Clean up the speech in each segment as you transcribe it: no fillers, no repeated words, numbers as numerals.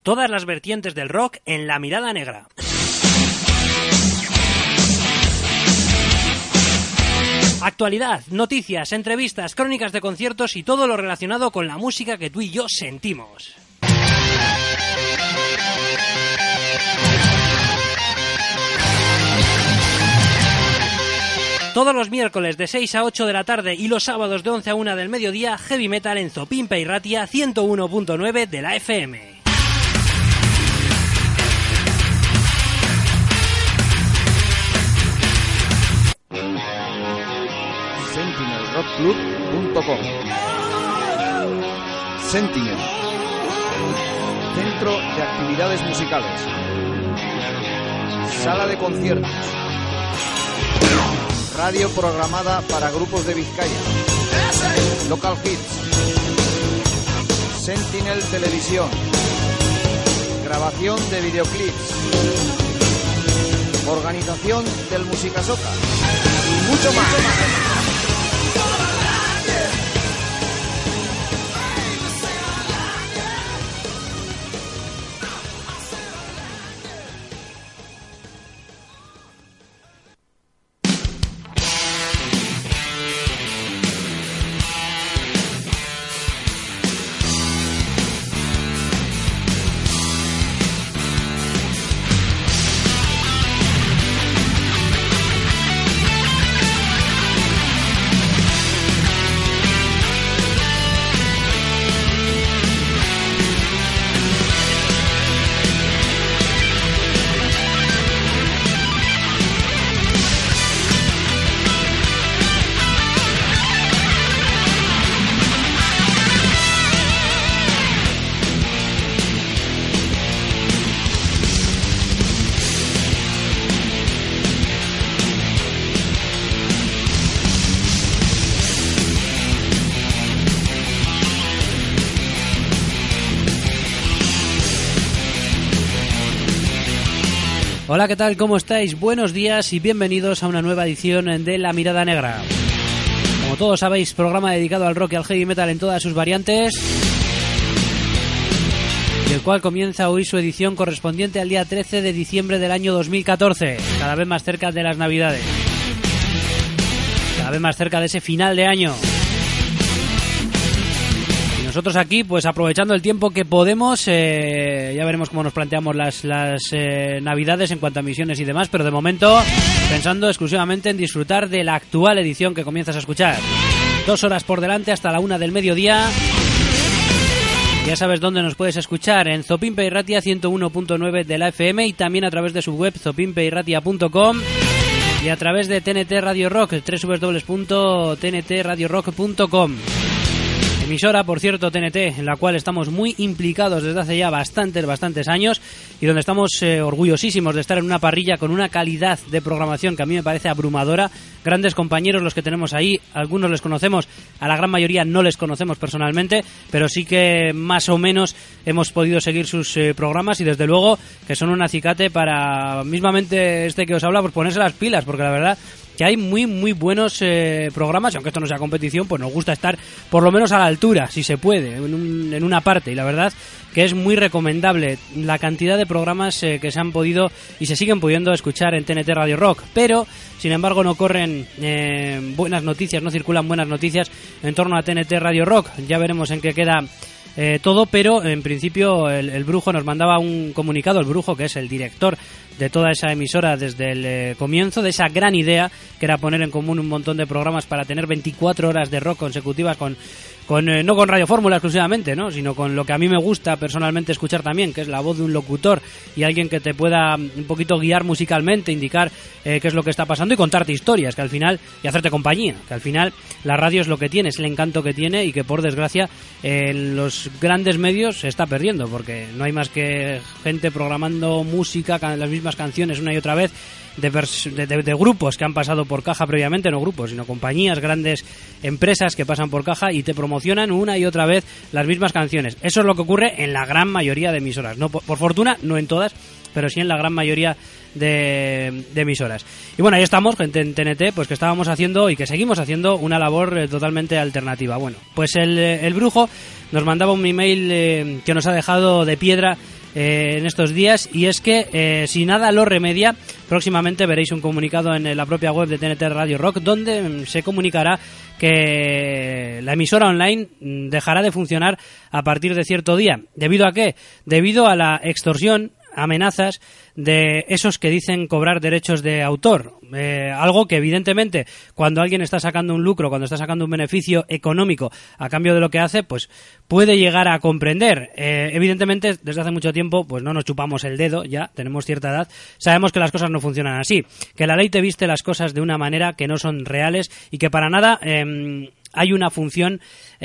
Todas las vertientes del rock en La Mirada Negra. Actualidad, noticias, entrevistas, crónicas de conciertos y todo lo relacionado con la música que tú y yo sentimos. Todos los miércoles de 6 a 8 de la tarde y los sábados de 11 a 1 del mediodía, Heavy Metal en Zopimpe y Ratia 101.9 de la FM. SentinelRockClub.com. Sentinel, centro de actividades musicales, sala de conciertos, radio programada para grupos de Vizcaya, local hits, Sentinel Televisión, grabación de videoclips, organización del Musicasoca y mucho más. Hola, ¿qué tal? ¿Cómo estáis? Buenos días y bienvenidos a una nueva edición de La Mirada Negra. Como todos sabéis, programa dedicado al rock y al heavy metal en todas sus variantes, y el cual comienza hoy su edición correspondiente al día 13 de diciembre del año 2014, cada vez más cerca de las Navidades, cada vez más cerca de ese final de año. Nosotros aquí, pues aprovechando el tiempo que podemos, ya veremos cómo nos planteamos las Navidades en cuanto a misiones y demás, pero de momento pensando exclusivamente en disfrutar de la actual edición que comienzas a escuchar. 2 horas por delante hasta la 1 del mediodía. Ya sabes dónde nos puedes escuchar, en Zopimpe y Ratia 101.9 de la FM y también a través de su web zopimpeyratia.com y a través de TNT Radio Rock, www.tntradiorock.com. Emisora, por cierto, TNT, en la cual estamos muy implicados desde hace ya bastantes años y donde estamos orgullosísimos de estar en una parrilla con una calidad de programación que a mí me parece abrumadora. Grandes compañeros los que tenemos ahí, algunos les conocemos, a la gran mayoría no les conocemos personalmente, pero sí que más o menos hemos podido seguir sus programas y desde luego que son un acicate para mismamente este que os habla, pues ponerse las pilas, porque la verdad que hay muy buenos programas, y aunque esto no sea competición, pues nos gusta estar por lo menos a la altura, si se puede, en una parte, y la verdad que es muy recomendable la cantidad de programas que se han podido y se siguen pudiendo escuchar en TNT Radio Rock, pero sin embargo no corren buenas noticias, no circulan buenas noticias en torno a TNT Radio Rock. Ya veremos en qué queda todo, pero en principio el Brujo nos mandaba un comunicado, el Brujo, que es el director de toda esa emisora desde el comienzo, de esa gran idea que era poner en común un montón de programas para tener 24 horas de rock consecutivas no con Radio Fórmula exclusivamente, ¿no?, sino con lo que a mí me gusta personalmente escuchar también, que es la voz de un locutor y alguien que te pueda un poquito guiar musicalmente, indicar qué es lo que está pasando y contarte historias, que al final, y hacerte compañía, que al final la radio es lo que tiene, es el encanto que tiene y que por desgracia en los grandes medios se está perdiendo, porque no hay más que gente programando música, las mismas canciones una y otra vez, de grupos que han pasado por caja previamente, no grupos, sino compañías, grandes empresas que pasan por caja y te promocionan una y otra vez las mismas canciones. Eso es lo que ocurre en la gran mayoría de emisoras, no por fortuna, no en todas, pero sí en la gran mayoría de emisoras. Y bueno, ahí estamos, gente en TNT, pues que estábamos haciendo y que seguimos haciendo una labor totalmente alternativa. Bueno, pues el Brujo nos mandaba un email que nos ha dejado de piedra en estos días, y es que si nada lo remedia, próximamente veréis un comunicado en la propia web de TNT Radio Rock donde se comunicará que la emisora online dejará de funcionar a partir de cierto día. ¿Debido a qué? Debido a la extorsión, amenazas de esos que dicen cobrar derechos de autor, algo que evidentemente cuando alguien está sacando un lucro, cuando está sacando un beneficio económico a cambio de lo que hace, pues puede llegar a comprender. Evidentemente desde hace mucho tiempo pues no nos chupamos el dedo, ya tenemos cierta edad, sabemos que las cosas no funcionan así, que la ley te viste las cosas de una manera que no son reales y que para nada hay una función,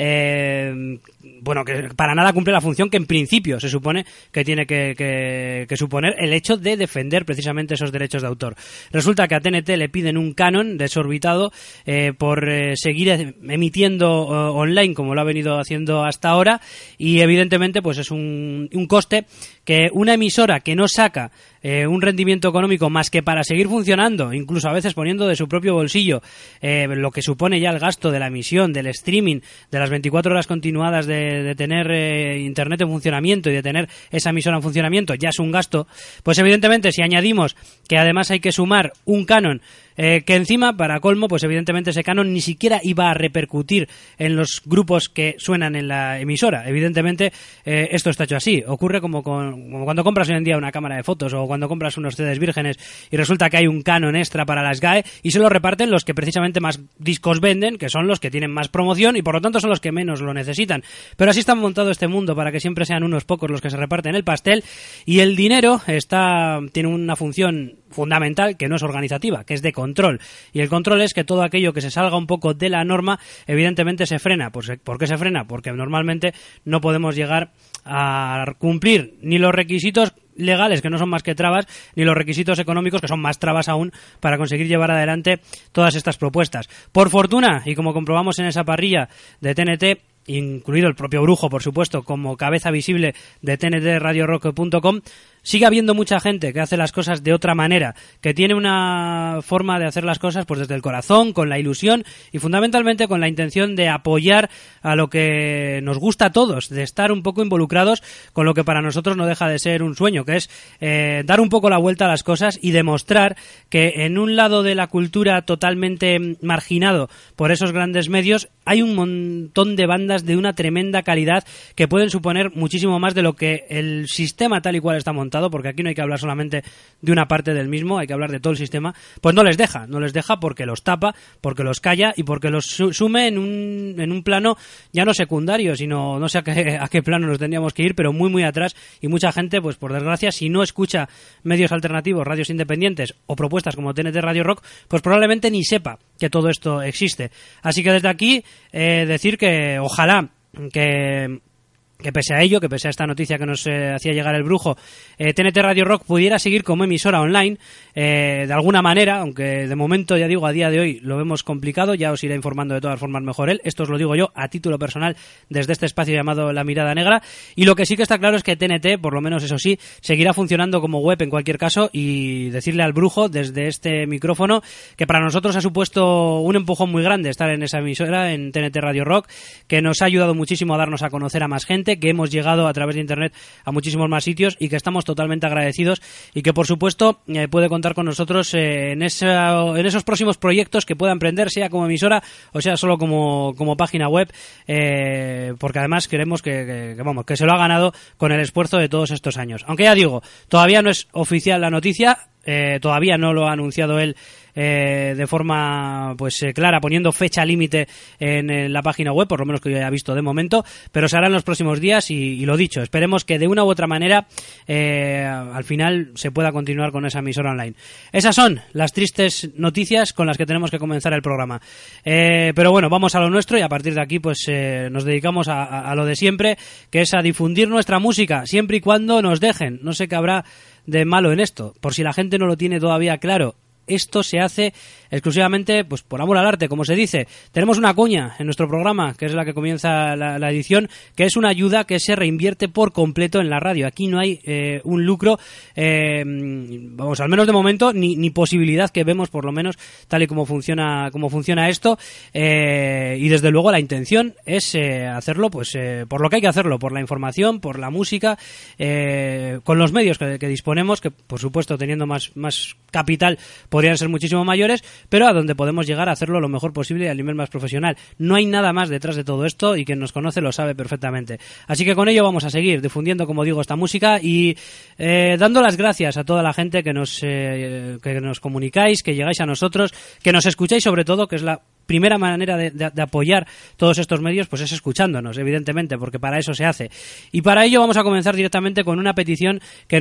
que para nada cumple la función que en principio se supone que tiene que suponer el hecho de defender precisamente esos derechos de autor. Resulta que a TNT le piden un canon desorbitado por seguir emitiendo online como lo ha venido haciendo hasta ahora, y evidentemente pues es un coste que una emisora que no saca un rendimiento económico más que para seguir funcionando, incluso a veces poniendo de su propio bolsillo lo que supone ya el gasto de la emisión, del streaming, de las 24 horas continuadas de tener internet en funcionamiento y de tener esa emisora en funcionamiento, ya es un gasto. Pues evidentemente si añadimos que además hay que sumar un canon que encima, para colmo, pues evidentemente ese canon ni siquiera iba a repercutir en los grupos que suenan en la emisora. Evidentemente esto está hecho así. Ocurre como cuando compras hoy en día una cámara de fotos o cuando compras unos CDs vírgenes y resulta que hay un canon extra para las GAE y se lo reparten los que precisamente más discos venden, que son los que tienen más promoción y por lo tanto son los que menos lo necesitan. Pero así está montado este mundo para que siempre sean unos pocos los que se reparten el pastel, y el dinero tiene una función fundamental que no es organizativa, que es de control, y el control es que todo aquello que se salga un poco de la norma evidentemente se frena. ¿Por qué se frena? Porque normalmente no podemos llegar a cumplir ni los requisitos legales, que no son más que trabas, ni los requisitos económicos, que son más trabas aún, para conseguir llevar adelante todas estas propuestas. Por fortuna, y como comprobamos en esa parrilla de TNT, incluido el propio Brujo, por supuesto, como cabeza visible de tntradiorock.com, sigue habiendo mucha gente que hace las cosas de otra manera, que tiene una forma de hacer las cosas pues desde el corazón, con la ilusión y fundamentalmente con la intención de apoyar a lo que nos gusta a todos, de estar un poco involucrados con lo que para nosotros no deja de ser un sueño, que es dar un poco la vuelta a las cosas y demostrar que en un lado de la cultura totalmente marginado por esos grandes medios hay un montón de bandas de una tremenda calidad que pueden suponer muchísimo más de lo que el sistema tal y cual está montado, porque aquí no hay que hablar solamente de una parte del mismo, hay que hablar de todo el sistema, pues no les deja porque los tapa, porque los calla y porque los sume en un plano ya no secundario, sino no sé a qué plano nos tendríamos que ir, pero muy muy atrás, y mucha gente, pues por desgracia, si no escucha medios alternativos, radios independientes o propuestas como TNT Radio Rock, pues probablemente ni sepa que todo esto existe. Así que desde aquí decir que ojalá que pese a ello, que pese a esta noticia que nos hacía llegar el Brujo, TNT Radio Rock pudiera seguir como emisora online de alguna manera, aunque de momento, ya digo, a día de hoy lo vemos complicado. Ya os iré informando de todas formas mejor él. Esto os lo digo yo a título personal desde este espacio llamado La Mirada Negra, y lo que sí que está claro es que TNT, por lo menos eso sí, seguirá funcionando como web en cualquier caso, y decirle al Brujo desde este micrófono que para nosotros ha supuesto un empujón muy grande estar en esa emisora, en TNT Radio Rock, que nos ha ayudado muchísimo a darnos a conocer a más gente, que hemos llegado a través de internet a muchísimos más sitios y que estamos totalmente agradecidos, y que por supuesto puede contar con nosotros en esos próximos proyectos que pueda emprender, sea como emisora o sea solo como página web, porque además queremos que se lo ha ganado con el esfuerzo de todos estos años. Aunque ya digo, todavía no es oficial la noticia, todavía no lo ha anunciado él de forma clara, poniendo fecha límite en la página web, por lo menos que yo haya visto de momento, pero se hará en los próximos días, y lo dicho, esperemos que de una u otra manera al final se pueda continuar con esa emisora online. Esas son las tristes noticias con las que tenemos que comenzar el programa, pero bueno, vamos a lo nuestro, y a partir de aquí nos dedicamos a lo de siempre, que es a difundir nuestra música, siempre y cuando nos dejen. No sé qué habrá de malo en esto, por si la gente no lo tiene todavía claro. esto se hace exclusivamente pues por amor al arte, como se dice. Tenemos una cuña en nuestro programa, que es la que comienza la edición, que es una ayuda que se reinvierte por completo en la radio. Aquí no hay un lucro, vamos, al menos de momento, ni posibilidad que vemos, por lo menos, tal y como funciona esto, y desde luego la intención es hacerlo pues por lo que hay que hacerlo, por la información, por la música, con los medios que disponemos, que por supuesto teniendo más capital podrían ser muchísimo mayores, pero a donde podemos llegar a hacerlo lo mejor posible y al nivel más profesional. No hay nada más detrás de todo esto y quien nos conoce lo sabe perfectamente. Así que con ello vamos a seguir difundiendo, como digo, esta música y dando las gracias a toda la gente que nos comunicáis, que llegáis a nosotros, que nos escucháis sobre todo, que es la primera manera de apoyar todos estos medios, pues es escuchándonos, evidentemente, porque para eso se hace. Y para ello vamos a comenzar directamente con una petición que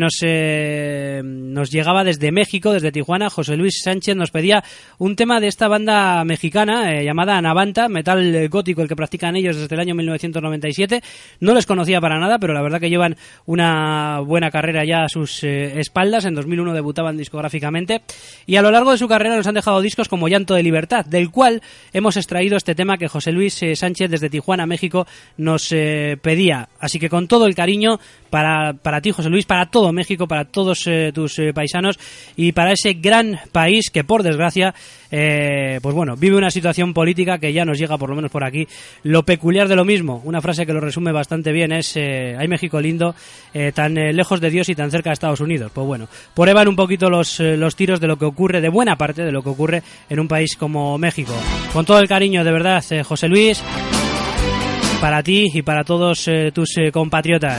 nos llegaba desde México, desde Tijuana. José Luis Sánchez nos pedía un tema de esta banda mexicana llamada Anavanta, metal gótico, el que practican ellos desde el año 1997. No les conocía para nada, pero la verdad que llevan una buena carrera ya a sus espaldas. En 2001 debutaban discográficamente y a lo largo de su carrera nos han dejado discos como Llanto de Libertad, del cual hemos extraído este tema que José Luis Sánchez desde Tijuana, México, nos pedía. Así que con todo el cariño para ti, José Luis, para todo México, para todos tus paisanos y para ese gran país que, por desgracia, pues bueno, vive una situación política que ya nos llega, por lo menos por aquí, lo peculiar de lo mismo. Una frase que lo resume bastante bien es «Ay, México lindo, tan lejos de Dios y tan cerca de Estados Unidos». Pues bueno, por ahí van un poquito los tiros de lo que ocurre, de buena parte de lo que ocurre en un país como México. Con todo el cariño, de verdad, José Luis, para ti y para todos tus compatriotas.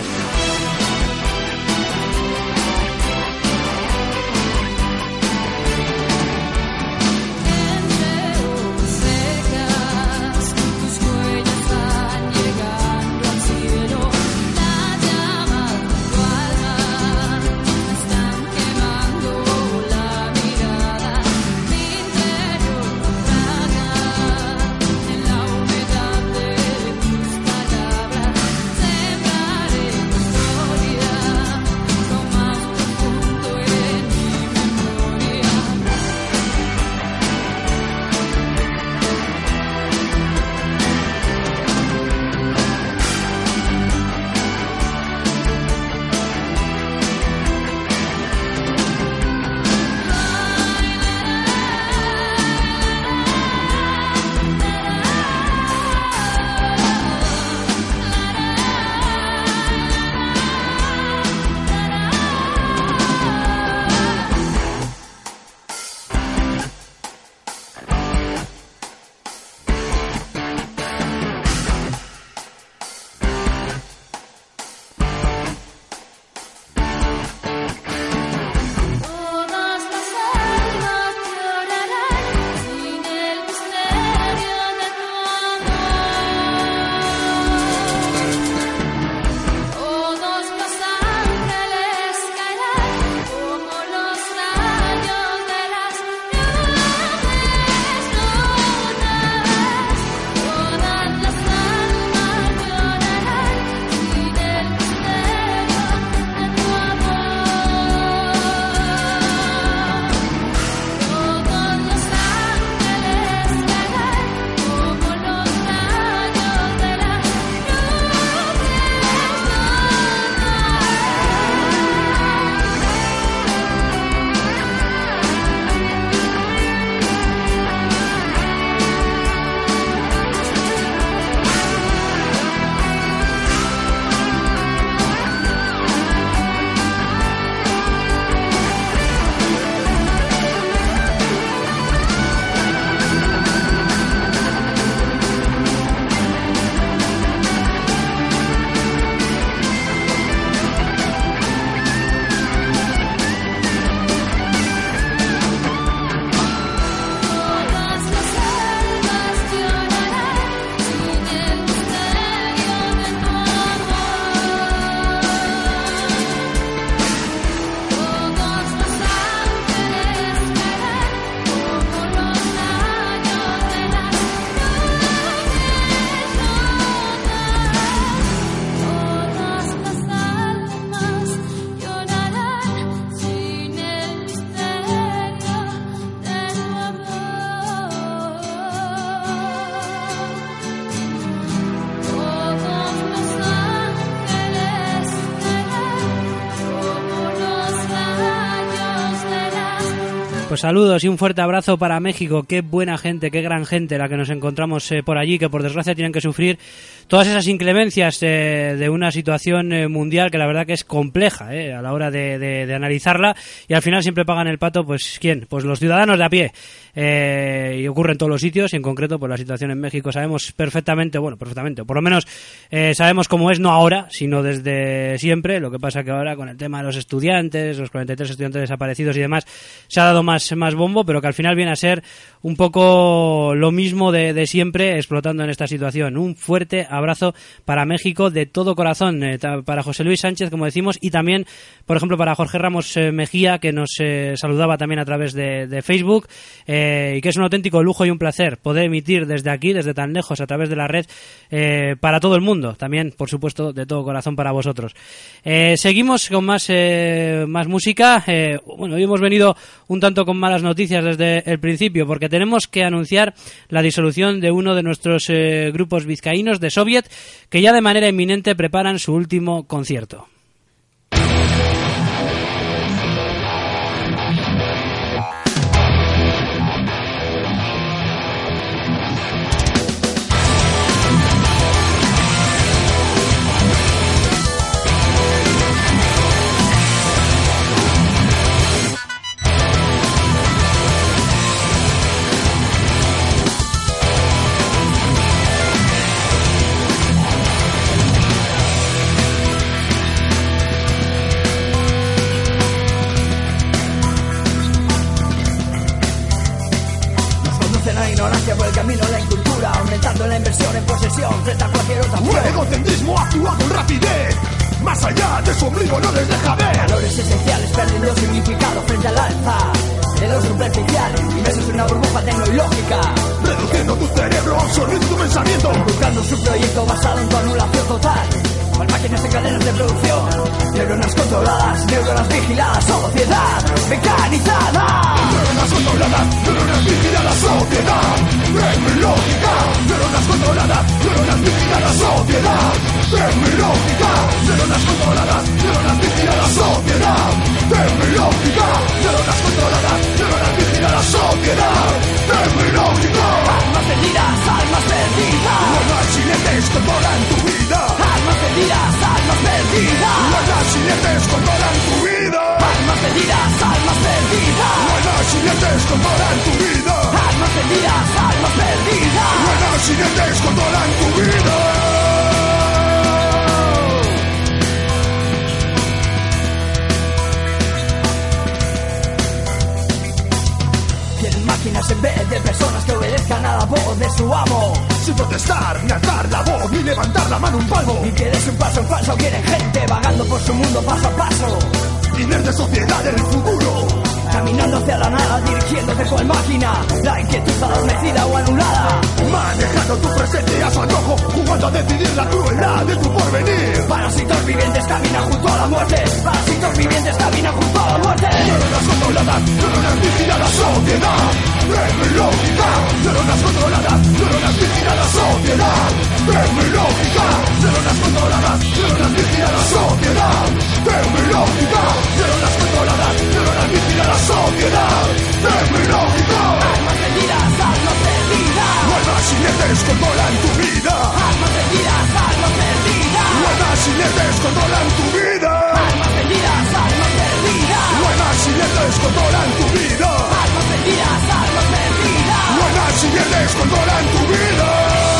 Sembraré Pues saludos y un fuerte abrazo para México. Qué buena gente, qué gran gente la que nos encontramos por allí, que por desgracia tienen que sufrir todas esas inclemencias de una situación mundial que la verdad que es compleja a la hora de analizarla, y al final siempre pagan el pato, pues ¿quién? Pues los ciudadanos de a pie. Y ocurre en todos los sitios, y en concreto pues la situación en México sabemos perfectamente, o por lo menos sabemos cómo es, no ahora, sino desde siempre. Lo que pasa que ahora con el tema de los estudiantes, los 43 estudiantes desaparecidos y demás, se ha dado más bombo, pero que al final viene a ser un poco lo mismo de siempre, explotando en esta situación. Un fuerte abrazo para México de todo corazón, para José Luis Sánchez, como decimos, y también, por ejemplo, para Jorge Ramos Mejía, que nos saludaba también a través de Facebook, y que es un auténtico lujo y un placer poder emitir desde aquí, desde tan lejos, a través de la red, para todo el mundo. También, por supuesto, de todo corazón para vosotros. Seguimos con más música. Bueno, hoy hemos venido un tanto con malas noticias desde el principio, porque tenemos que anunciar la disolución de uno de nuestros grupos vizcaínos de Soviet, que ya de manera inminente preparan su último concierto. Por el camino la incultura, aumentando la inversión en posesión frente a cualquier otra opción. El egocentrismo actúa con rapidez, más allá de su ombligo no les deja ver. Valores esenciales perdiendo significado frente al alza de los superficiales, inmersos en una burbuja tecnológica, reduciendo tu cerebro, absorbiendo tu pensamiento, buscando su proyecto basado en tu anulación total. Con máquinas en cadenas de producción, neuronas controladas, neuronas vigiladas, sociedad mecanizada. Neuronas controladas, neuronas vigiladas, sociedad tecnológica. Neuronas controladas, neuronas vigiladas, sociedad tecnológica. Neuronas controladas, neuronas vigiladas, sociedad tecnológica. Neuronas controladas, neuronas vigiladas, sociedad tecnológica. Almas perdidas, almas perdidas. Los chiletes controlan tu vida. Almas perdidas, almas perdidas. Los chiletes controlan tu vida. Almas perdidas, almas perdidas. Los chiletes controlan tu vida. Almas perdidas, almas perdidas. Los chiletes controlan tu vida. Máquinas en vez de personas que obedezcan a la voz de su amo, sin protestar, ni alzar la voz, ni levantar la mano un palmo, y que des un paso en falso. Quieren gente vagando por su mundo paso a paso, líder de sociedad del futuro, caminando hacia la nada, dirigiéndote cual máquina, la inquietud adormecida o anulada, manejando tu presente a su antojo, jugando a decidir la crueldad de tu porvenir. Parásitos vivientes caminan junto a la muerte, parásitos vivientes caminan junto a la muerte. Neuronas controladas, neuronas vigiladas, sociedad tecnológica. Neuronas controladas, neuronas vigiladas, sociedad tecnológica. Neuronas controladas, neuronas vigiladas, sociedad tecnológica. Neuronas controladas, neuronas vigiladas, sociedad tecnológica. Almas perdidas, almas perdidas. Nuevas jinetes controlan tu vida. Almas perdidas, almas perdidas. Nuevas jinetes controlan tu vida. Almas perdidas, almas perdidas. Nuevas jinetes controlan tu vida. Almas perdidas, almas perdidas. Nuevas jinetes controlan tu vida.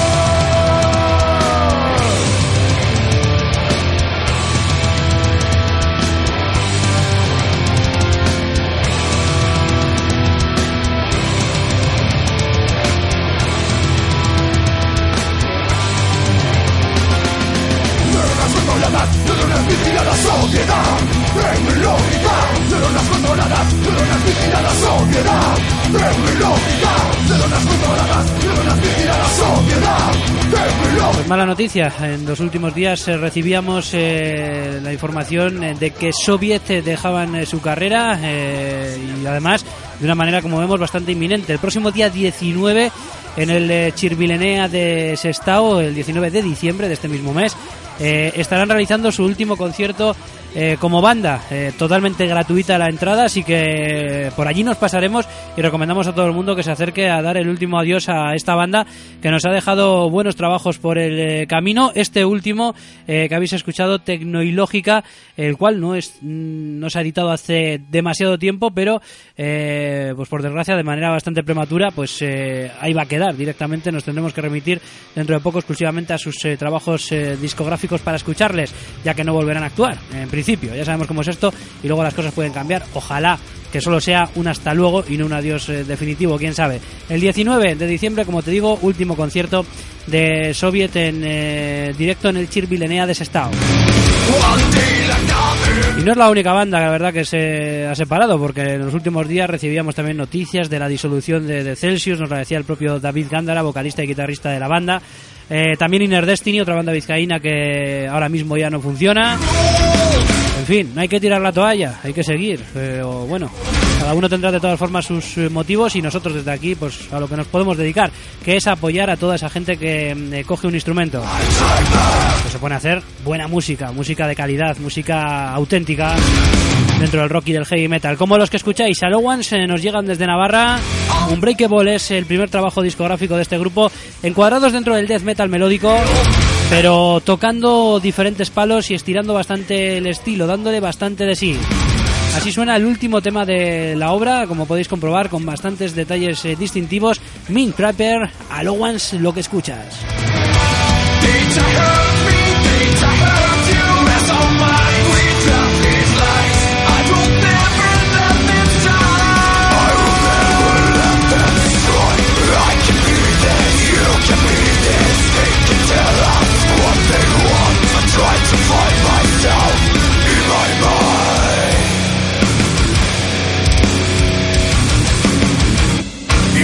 Neuronas vigiladas, sociedad tecnológica. Neuronas controladas, neuronas vigiladas, sociedad tecnológica. Neuronas controladas, neuronas vigiladas, sociedad tecnológica. Pues mala noticia, en los últimos días recibíamos la información de que Soviet dejaban su carrera y además de una manera, como vemos, bastante inminente. El próximo día 19 en el Chirbilenea de Sestao, el 19 de diciembre de este mismo mes, estarán realizando su último concierto como banda, totalmente gratuita la entrada, así que por allí nos pasaremos y recomendamos a todo el mundo que se acerque a dar el último adiós a esta banda que nos ha dejado buenos trabajos por el camino. Este último que habéis escuchado, Tecnoilógica, el cual no se ha editado hace demasiado tiempo, pero pues por desgracia de manera bastante prematura, pues ahí va a quedar directamente. Nos tendremos que remitir dentro de poco exclusivamente a sus trabajos discográficos para escucharles, ya que no volverán a actuar en principio. Ya sabemos cómo es esto y luego las cosas pueden cambiar. Ojalá que solo sea un hasta luego y no un adiós definitivo, quién sabe. El 19 de diciembre, como te digo, último concierto de Soviet en directo en el Chirbilenea de Sestao. Y no es la única banda, la verdad, que se ha separado, porque en los últimos días recibíamos también noticias de la disolución de Celsius. Nos lo decía el propio David Gándara, vocalista y guitarrista de la banda. También Inner Destiny, otra banda vizcaína que ahora mismo ya no funciona. En fin, no hay que tirar la toalla, hay que seguir. Pero bueno, cada uno tendrá de todas formas sus motivos y nosotros desde aquí, pues a lo que nos podemos dedicar, que es apoyar a toda esa gente que coge un instrumento, que se pone a hacer buena música, música de calidad, música auténtica dentro del rock y del heavy metal. Como los que escucháis, Allowance nos llegan desde Navarra. Unbreakable es el primer trabajo discográfico de este grupo, encuadrados dentro del death metal melódico, pero tocando diferentes palos y estirando bastante el estilo, dándole bastante de sí. Así suena el último tema de la obra, como podéis comprobar, con bastantes detalles distintivos. Mint Prepper, Allowance, lo que escuchas.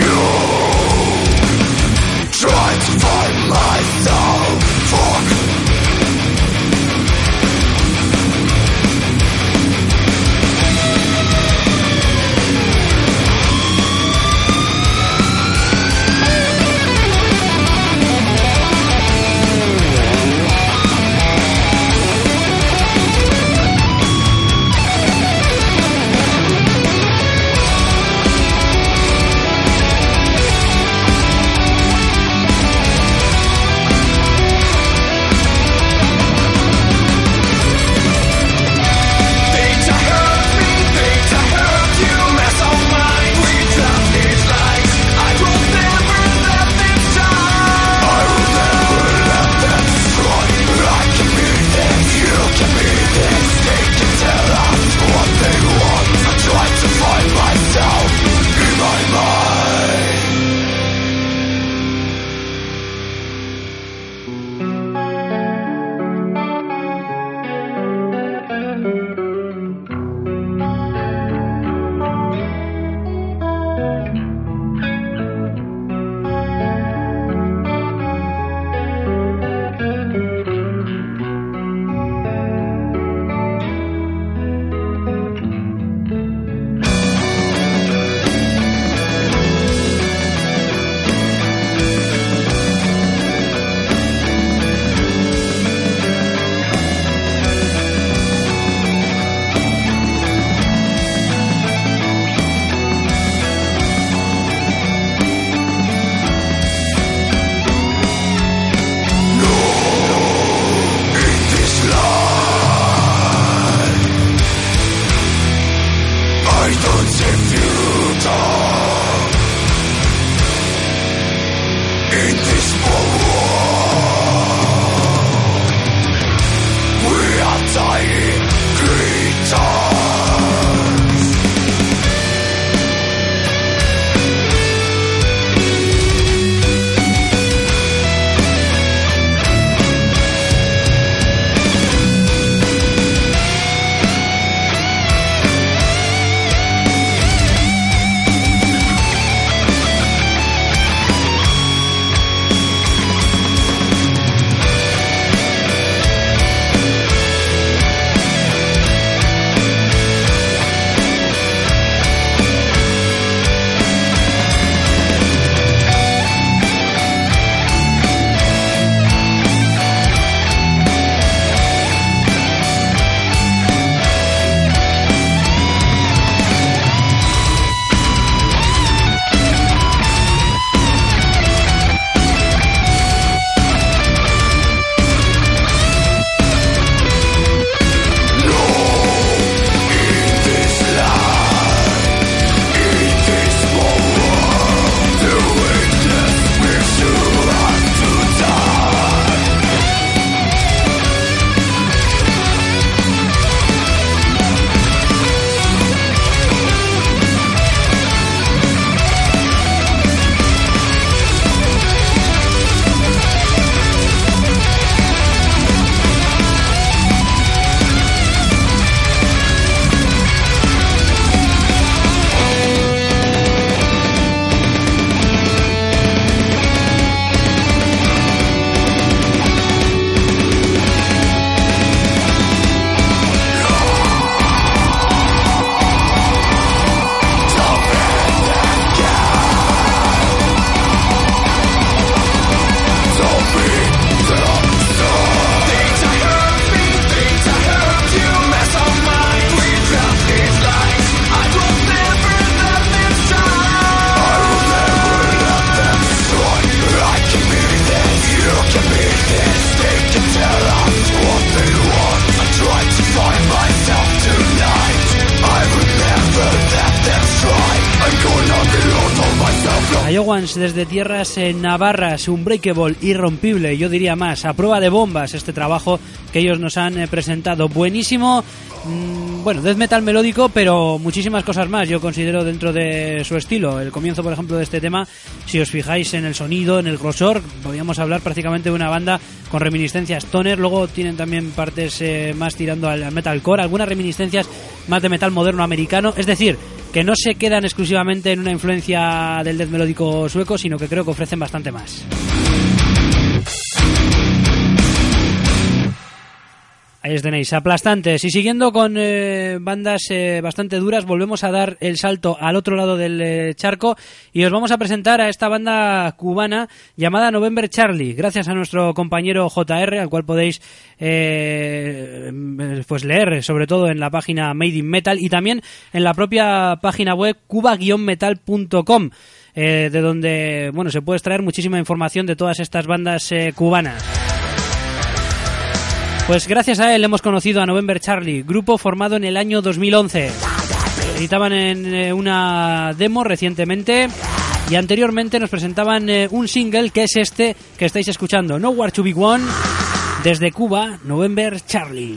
Try to find myself, fuck Iowans desde tierras navarras, Unbreakable, irrompible, yo diría más, a prueba de bombas este trabajo que ellos nos han presentado. Buenísimo, bueno, death metal melódico, pero muchísimas cosas más yo considero dentro de su estilo. El comienzo, por ejemplo, de este tema, si os fijáis en el sonido, en el grosor, podríamos hablar prácticamente de una banda con reminiscencias stoner. Luego tienen también partes más tirando al metalcore, algunas reminiscencias más de metal moderno americano, es decir, que no se quedan exclusivamente en una influencia del death melódico sueco, sino que creo que ofrecen bastante más. Ahí os tenéis, aplastantes. Y siguiendo con bandas bastante duras, volvemos a dar el salto al otro lado del charco y os vamos a presentar a esta banda cubana llamada November Charlie, gracias a nuestro compañero JR, al cual podéis pues leer sobre todo en la página Made in Metal y también en la propia página web cuba-metal.com, de donde bueno se puede extraer muchísima información de todas estas bandas cubanas. Pues gracias a él hemos conocido a November Charlie, grupo formado en el año 2011. Editaban en una demo recientemente y anteriormente nos presentaban un single que es este que estáis escuchando, Nowhere to Be Won, desde Cuba, November Charlie.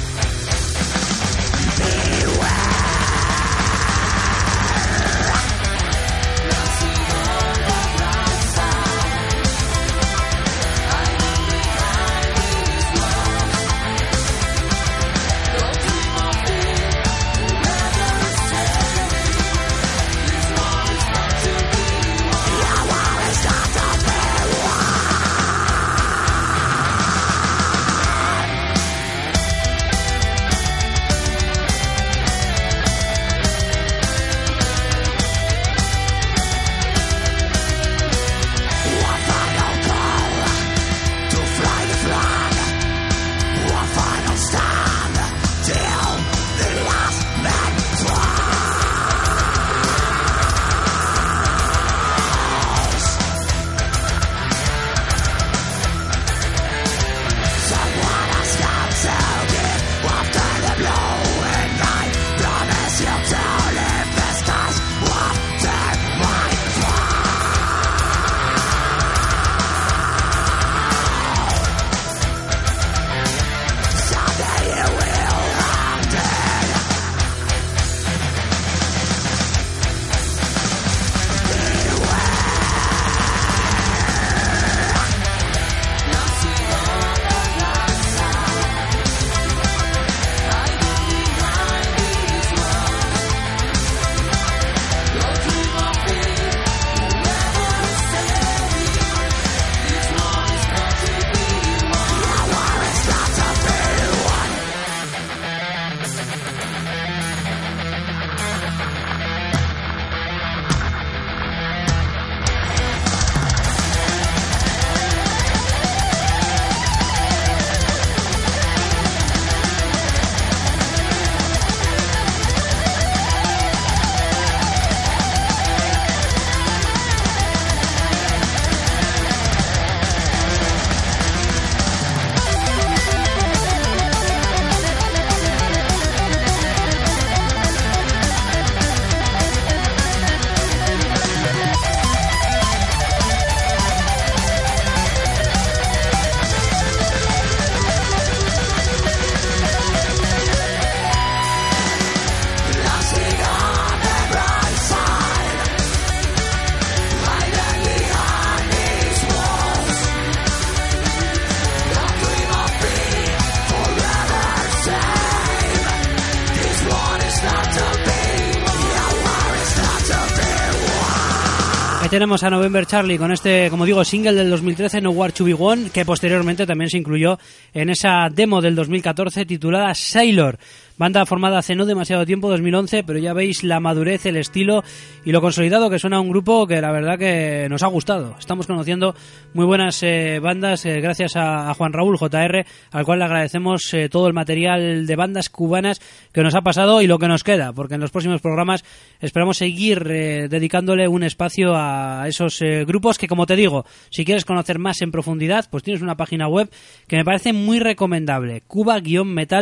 Tenemos a November Charlie con este, como digo, single del 2013, Nowhere to Be Won, que posteriormente también se incluyó en esa demo del 2014 titulada Sailor. Banda formada hace no demasiado tiempo, 2011, pero ya veis la madurez, el estilo y lo consolidado que suena un grupo que la verdad que nos ha gustado. Estamos conociendo muy buenas bandas gracias a Juan Raúl JR, al cual le agradecemos todo el material de bandas cubanas que nos ha pasado y lo que nos queda, porque en los próximos programas esperamos seguir dedicándole un espacio a esos grupos que, como te digo, si quieres conocer más en profundidad, pues tienes una página web que me parece muy recomendable, cuba-metal.com.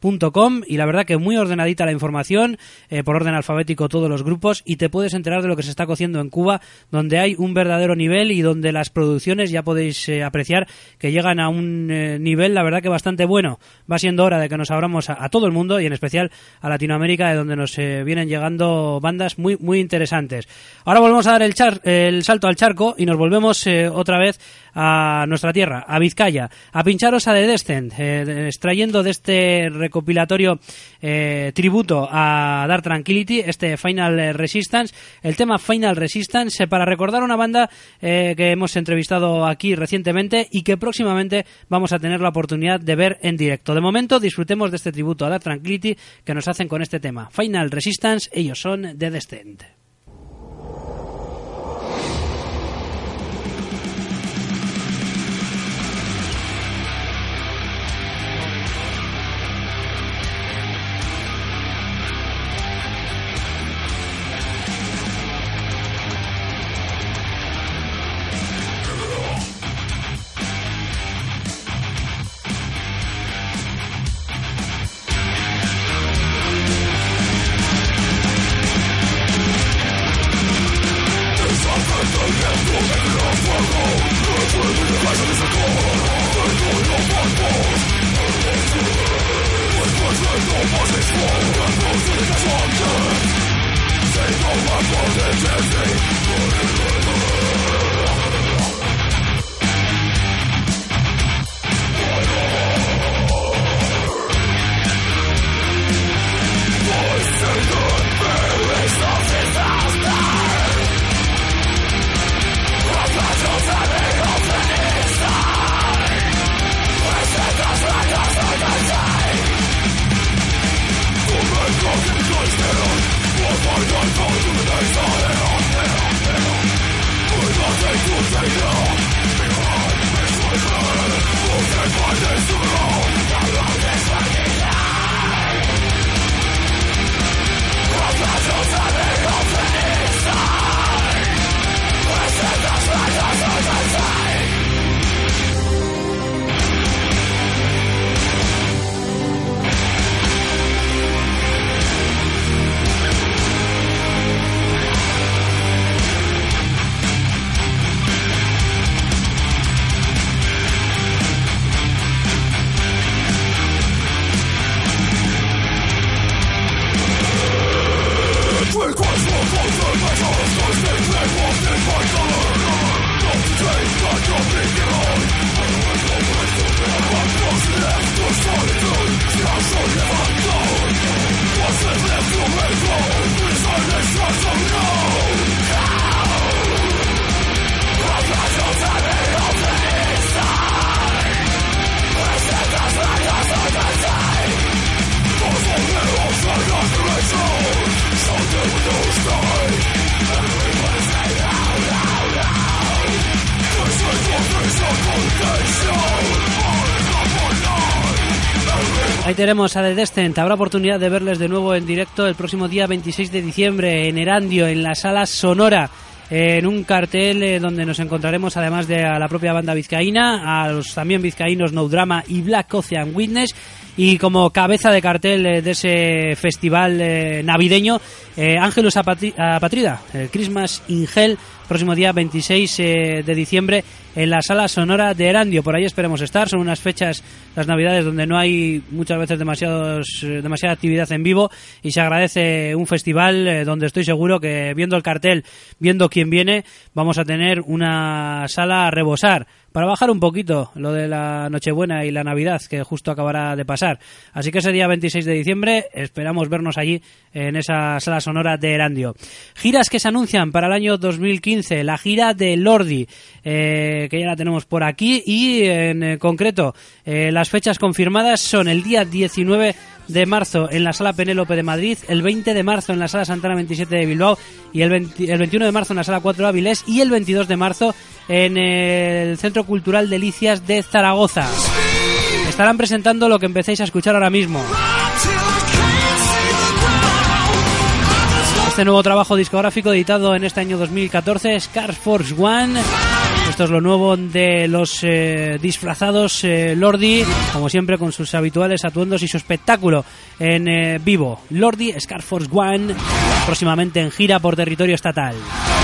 y la verdad que muy ordenadita la información, por orden alfabético todos los grupos, y te puedes enterar de lo que se está cociendo en Cuba, donde hay un verdadero nivel y donde las producciones ya podéis apreciar que llegan a un nivel, la verdad que bastante bueno. Va siendo hora de que nos abramos a todo el mundo y en especial a Latinoamérica, de donde nos vienen llegando bandas muy, muy interesantes. Ahora volvemos a dar el salto al charco y nos volvemos otra vez a nuestra tierra, a Vizcaya, a pincharos a The Descent, extrayendo de este recopilatorio tributo a Dark Tranquillity, este Final Resistance, el tema Final Resistance, para recordar una banda que hemos entrevistado aquí recientemente y que próximamente vamos a tener la oportunidad de ver en directo. De momento disfrutemos de este tributo a Dark Tranquillity que nos hacen con este tema Final Resistance. Ellos son The Descent. Ahí tenemos a The Descent. Habrá oportunidad de verles de nuevo en directo el próximo día 26 de diciembre en Erandio, en la Sala Sonora, en un cartel donde nos encontraremos, además de a la propia banda vizcaína, a los también vizcaínos No Drama y Black Ocean Witness, y como cabeza de cartel de ese festival navideño, Ángelus Apatrida, el Christmas in Hell, próximo día 26 de diciembre en la Sala Sonora de Erandio. Por ahí esperemos estar. Son unas fechas, las Navidades, donde no hay muchas veces demasiada actividad en vivo, y se agradece un festival donde estoy seguro que, viendo el cartel, viendo quién viene, vamos a tener una sala a rebosar, para bajar un poquito lo de la Nochebuena y la Navidad, que justo acabará de pasar. Así que ese día 26 de diciembre esperamos vernos allí en esa Sala Sonora de Erandio. Giras que se anuncian para el año 2015, la gira de Lordi, que ya la tenemos por aquí, y en concreto las fechas confirmadas son el día 19 de marzo en la Sala Penélope de Madrid, el 20 de marzo en la Sala Santana 27 de Bilbao, y el 21 de marzo en la Sala 4 de Avilés, y el 22 de marzo en el Centro Cultural Delicias de Zaragoza. Estarán presentando lo que empecéis a escuchar ahora mismo. Este este nuevo trabajo discográfico editado en este año 2014, Scar Force One. Esto es lo nuevo de los disfrazados Lordi, como siempre con sus habituales atuendos y su espectáculo en vivo. Lordi, Scar Force One, próximamente en gira por territorio estatal.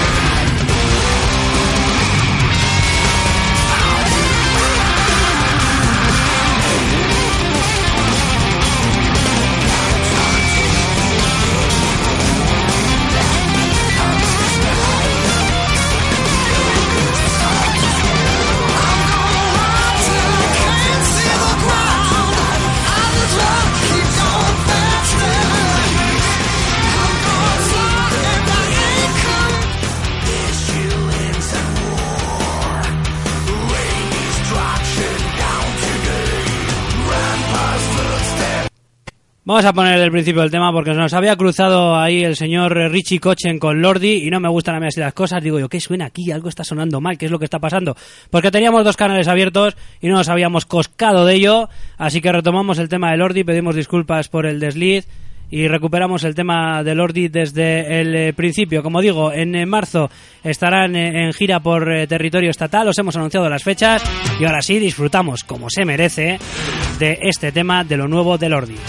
Vamos a poner el principio del tema porque nos había cruzado ahí el señor Richie Kotzen con Lordi y no me gustan a mí así las cosas. Digo yo, ¿qué suena aquí? Algo está sonando mal, ¿qué es lo que está pasando? Porque teníamos 2 canales abiertos y no nos habíamos coscado de ello, así que retomamos el tema de Lordi, pedimos disculpas por el desliz y recuperamos el tema de Lordi desde el principio. Como digo, en marzo estarán en gira por territorio estatal, os hemos anunciado las fechas y ahora sí disfrutamos, como se merece, de este tema de lo nuevo de Lordi.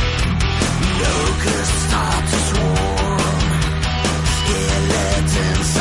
Locusts start to swarm, skeletons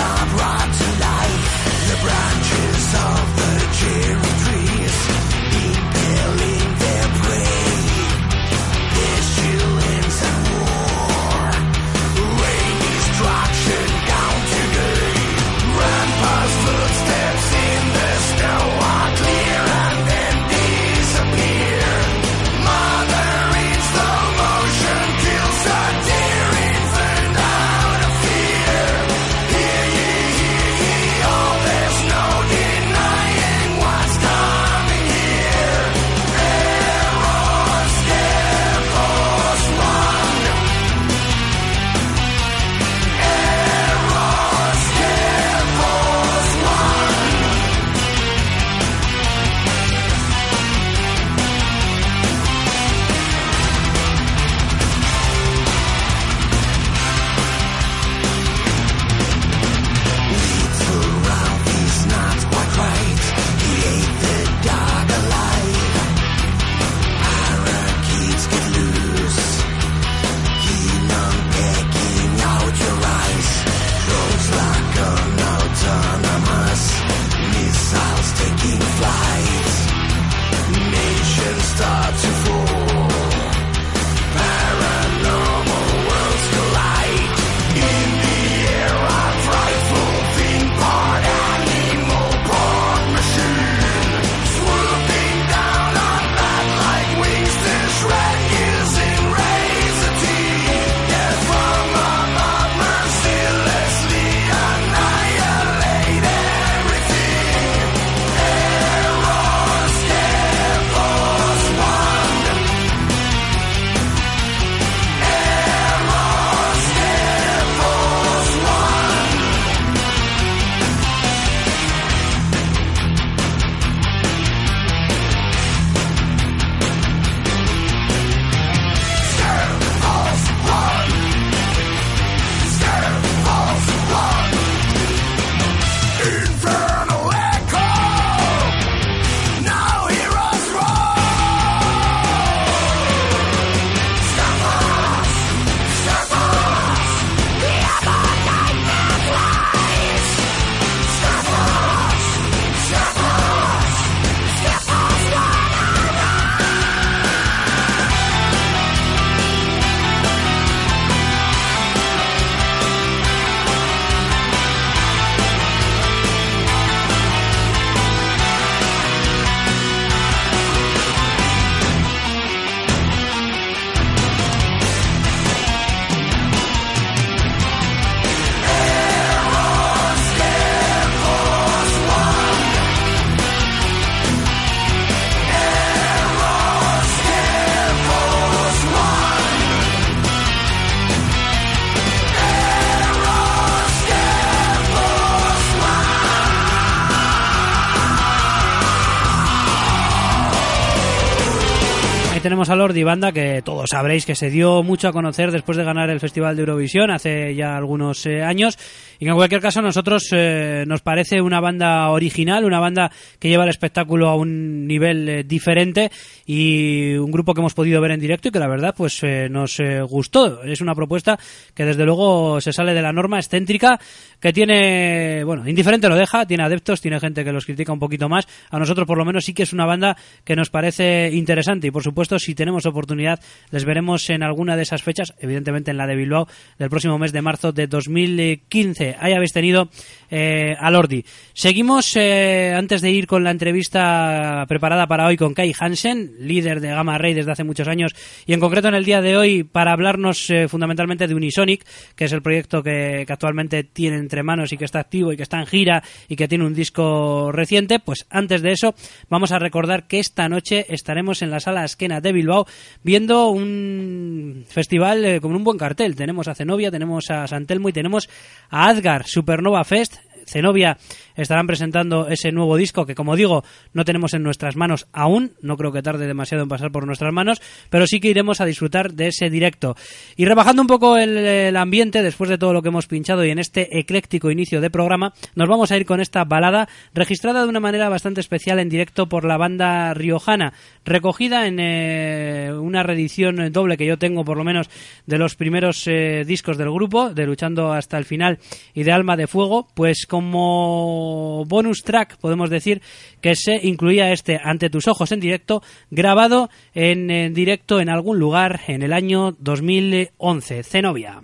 tenemos a Lordi, banda que todos sabréis que se dio mucho a conocer después de ganar el Festival de Eurovisión hace ya algunos años, y que en cualquier caso a nosotros nos parece una banda original, una banda que lleva el espectáculo a un nivel diferente, y un grupo que hemos podido ver en directo y que la verdad pues nos gustó. Es una propuesta que desde luego se sale de la norma, excéntrica, que tiene, bueno, indiferente lo deja, tiene adeptos, tiene gente que los critica un poquito más. A nosotros por lo menos sí que es una banda que nos parece interesante, y por supuesto si tenemos oportunidad les veremos en alguna de esas fechas, evidentemente en la de Bilbao del próximo mes de marzo de 2015. Ahí habéis tenido a Lordi. Seguimos antes de ir con la entrevista preparada para hoy con Kai Hansen, líder de Gamma Ray desde hace muchos años, y en concreto en el día de hoy para hablarnos fundamentalmente de Unisonic, que es el proyecto que actualmente tiene entre manos y que está activo y que está en gira y que tiene un disco reciente. Pues antes de eso vamos a recordar que esta noche estaremos en la Sala Azkena de Bilbao viendo un festival con un buen cartel. Tenemos a Zenobia, tenemos a San Telmo y tenemos a Adgar Supernova Fest. Zenobia estarán presentando ese nuevo disco que, como digo, no tenemos en nuestras manos aún, no creo que tarde demasiado en pasar por nuestras manos, pero sí que iremos a disfrutar de ese directo. Y rebajando un poco el ambiente, después de todo lo que hemos pinchado y en este ecléctico inicio de programa, nos vamos a ir con esta balada registrada de una manera bastante especial en directo por la banda riojana, recogida en una reedición doble que yo tengo, por lo menos, de los primeros discos del grupo, de Luchando hasta el final y de Alma de Fuego. Pues como bonus track podemos decir que se incluía este Ante tus ojos en directo, grabado en directo en algún lugar en el año 2011. Zenobia.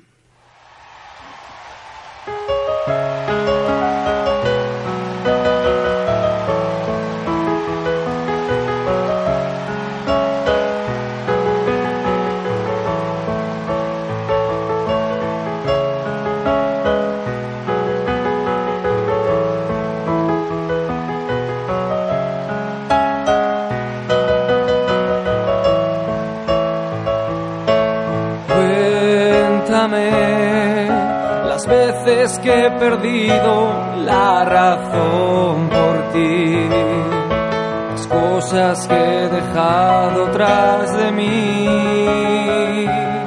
Las veces que he perdido la razón por ti, las cosas que he dejado tras de mí.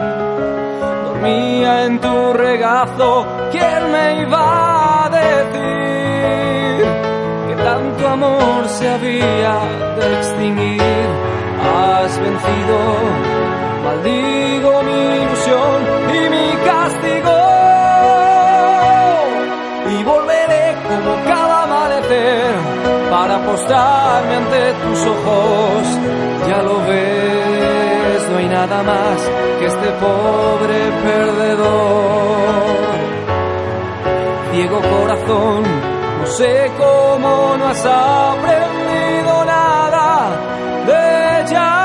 Dormía en tu regazo, ¿quién me iba a decir que tanto amor se había de extinguir? Has vencido, maldigo mi ilusión y mi castigo, y volveré como cada amanecer para postrarme ante tus ojos. Ya lo ves, no hay nada más que este pobre perdedor. Ciego corazón, no sé cómo no has aprendido nada de ella.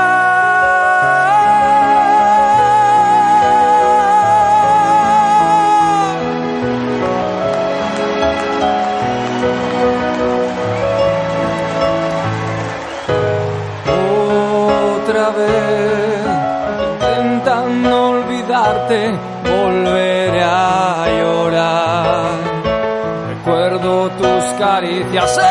Intentando olvidarte, volveré a llorar. Recuerdo tus caricias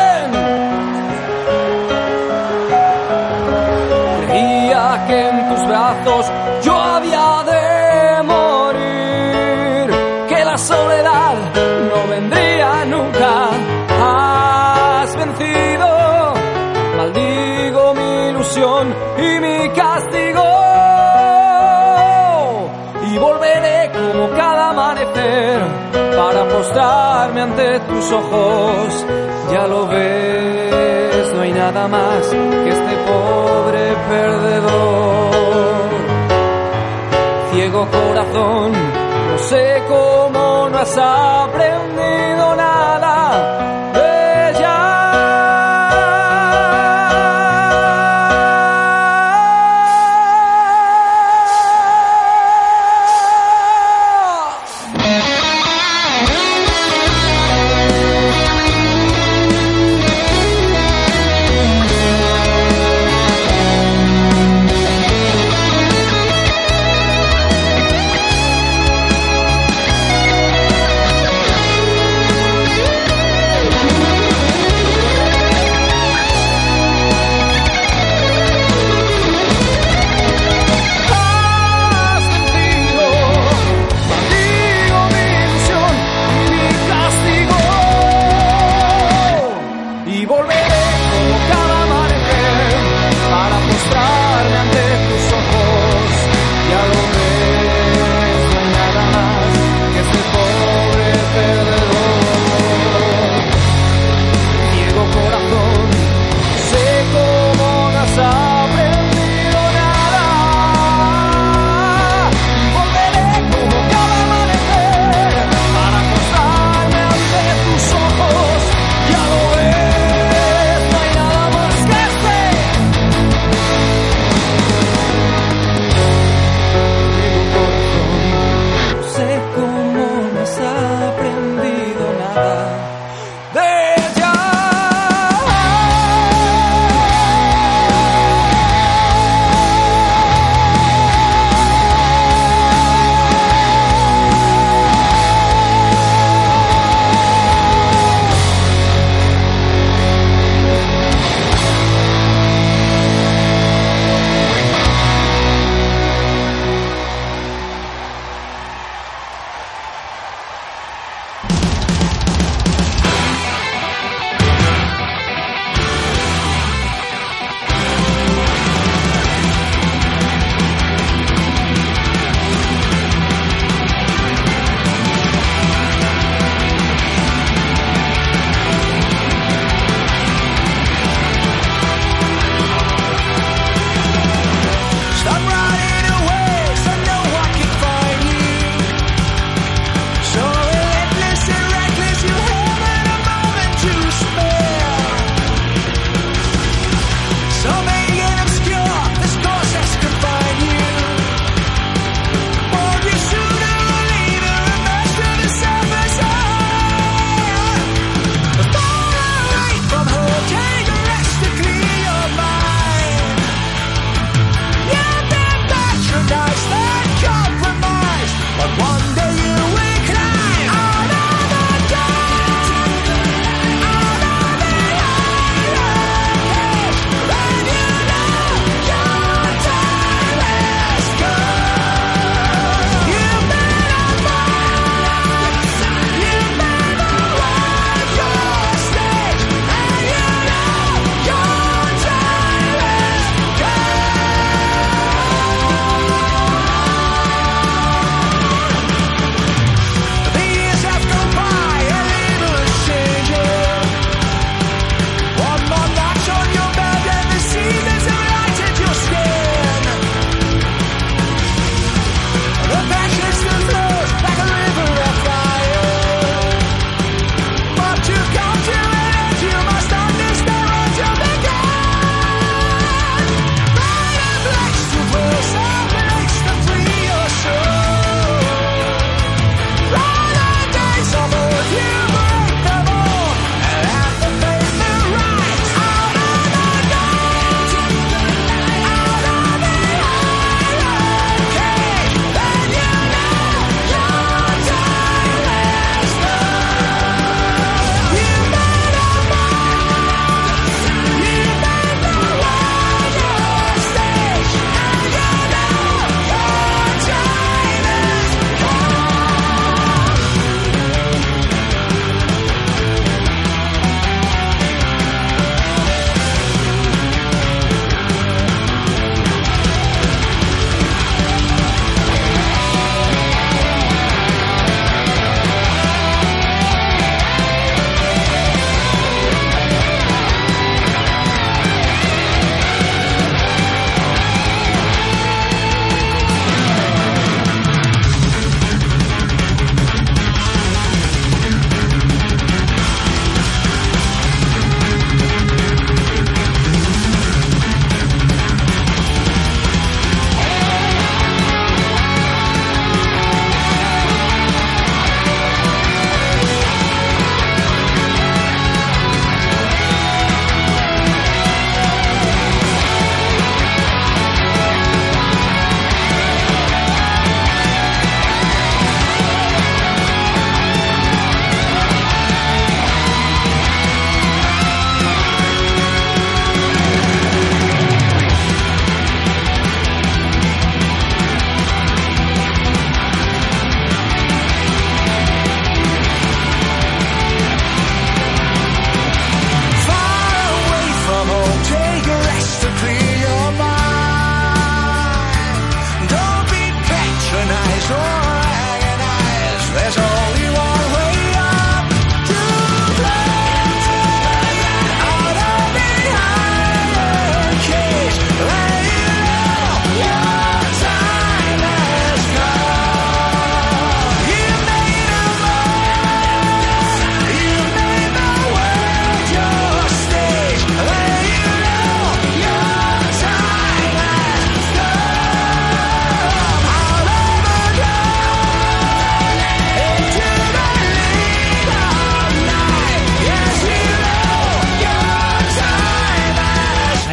creía que en tus brazos yo había de morir, que la soledad no vendría nunca. Has vencido, maldigo mi ilusión y mi castigo, y volveré como cada amanecer para postrarme ante tus ojos. Ya lo ves, no hay nada más que este pobre perdedor. Ciego corazón, no sé cómo no has aprendido nada de ella. volveré como cada amanecer para postrarme ante tus ojos. Ya lo ves, no hay nada más que este pobre perdedor. Ciego corazón, sé cómo no has aprendido nada. Volveré como cada amanecer para postrarme ante tus ojos. Ya lo ves,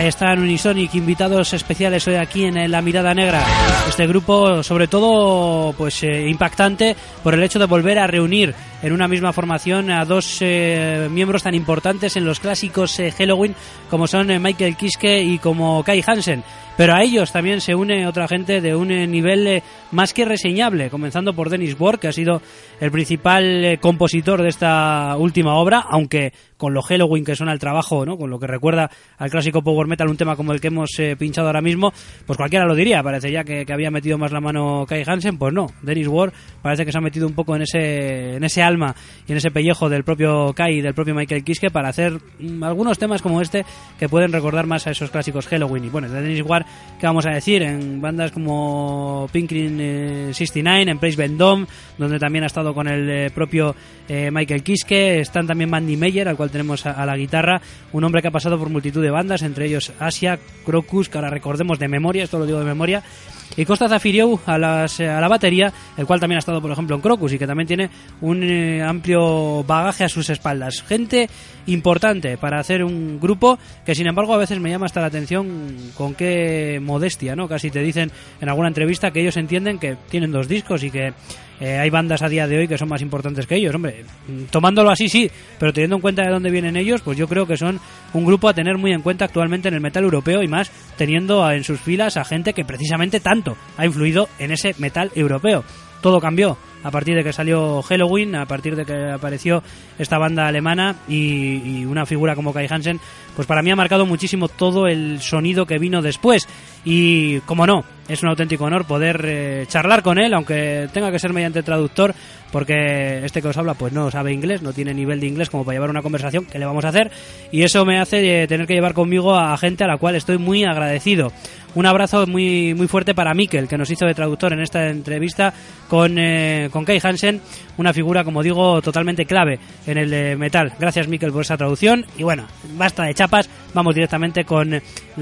Ahí están Unisonic, invitados especiales hoy aquí en La Mirada Negra. Este grupo, sobre todo, pues impactante por el hecho de volver a reunir en una misma formación a dos miembros tan importantes en los clásicos Helloween como son Michael Kiske y como Kai Hansen. Pero a ellos también se une otra gente de un nivel más que reseñable, comenzando por Dennis Ward, que ha sido el principal compositor de esta última obra, aunque con lo Helloween que suena el trabajo, ¿no? Con lo que recuerda al clásico power metal, un tema como el que hemos pinchado ahora mismo, pues cualquiera lo diría, parecería que había metido más la mano Kai Hansen. Pues no, Dennis Ward parece que se ha metido un poco en ese alma y en ese pellejo del propio Kai y del propio Michael Kiske para hacer algunos temas como este que pueden recordar más a esos clásicos Helloween. Y bueno, de Dennis Ward, ¿qué vamos a decir? En bandas como Pinkrin 69, en Praise Vendôme, donde también ha estado con el propio Michael Kiske. Están también Mandy Meyer, al cual tenemos a la guitarra, un hombre que ha pasado por multitud de bandas, entre ellos Asia, Crocus, que ahora recordemos de memoria, esto lo digo de memoria, y Costa Zafiriou a la batería, el cual también ha estado por ejemplo en Crocus y que también tiene un amplio bagaje a sus espaldas. Gente importante para hacer un grupo que sin embargo a veces me llama hasta la atención con qué modestia, ¿no? Casi te dicen en alguna entrevista que ellos entienden que tienen 2 discos y que hay bandas a día de hoy que son más importantes que ellos. Hombre, tomándolo así sí, pero teniendo en cuenta de dónde vienen ellos, pues yo creo que son un grupo a tener muy en cuenta actualmente en el metal europeo, y más teniendo en sus filas a gente que precisamente tanto ha influido en ese metal europeo. Todo cambió a partir de que salió Helloween, a partir de que apareció esta banda alemana y una figura como Kai Hansen, pues para mí ha marcado muchísimo todo el sonido que vino después. Y como no, es un auténtico honor poder charlar con él, aunque tenga que ser mediante traductor, porque este que os habla pues no sabe inglés, no tiene nivel de inglés como para llevar una conversación que le vamos a hacer, y eso me hace tener que llevar conmigo a gente a la cual estoy muy agradecido. Un abrazo muy muy fuerte para Mikel, que nos hizo de traductor en esta entrevista con Kai Hansen, una figura, como digo, totalmente clave en el metal. Gracias, Mikel, por esa traducción. Y bueno, basta de chapas, vamos directamente con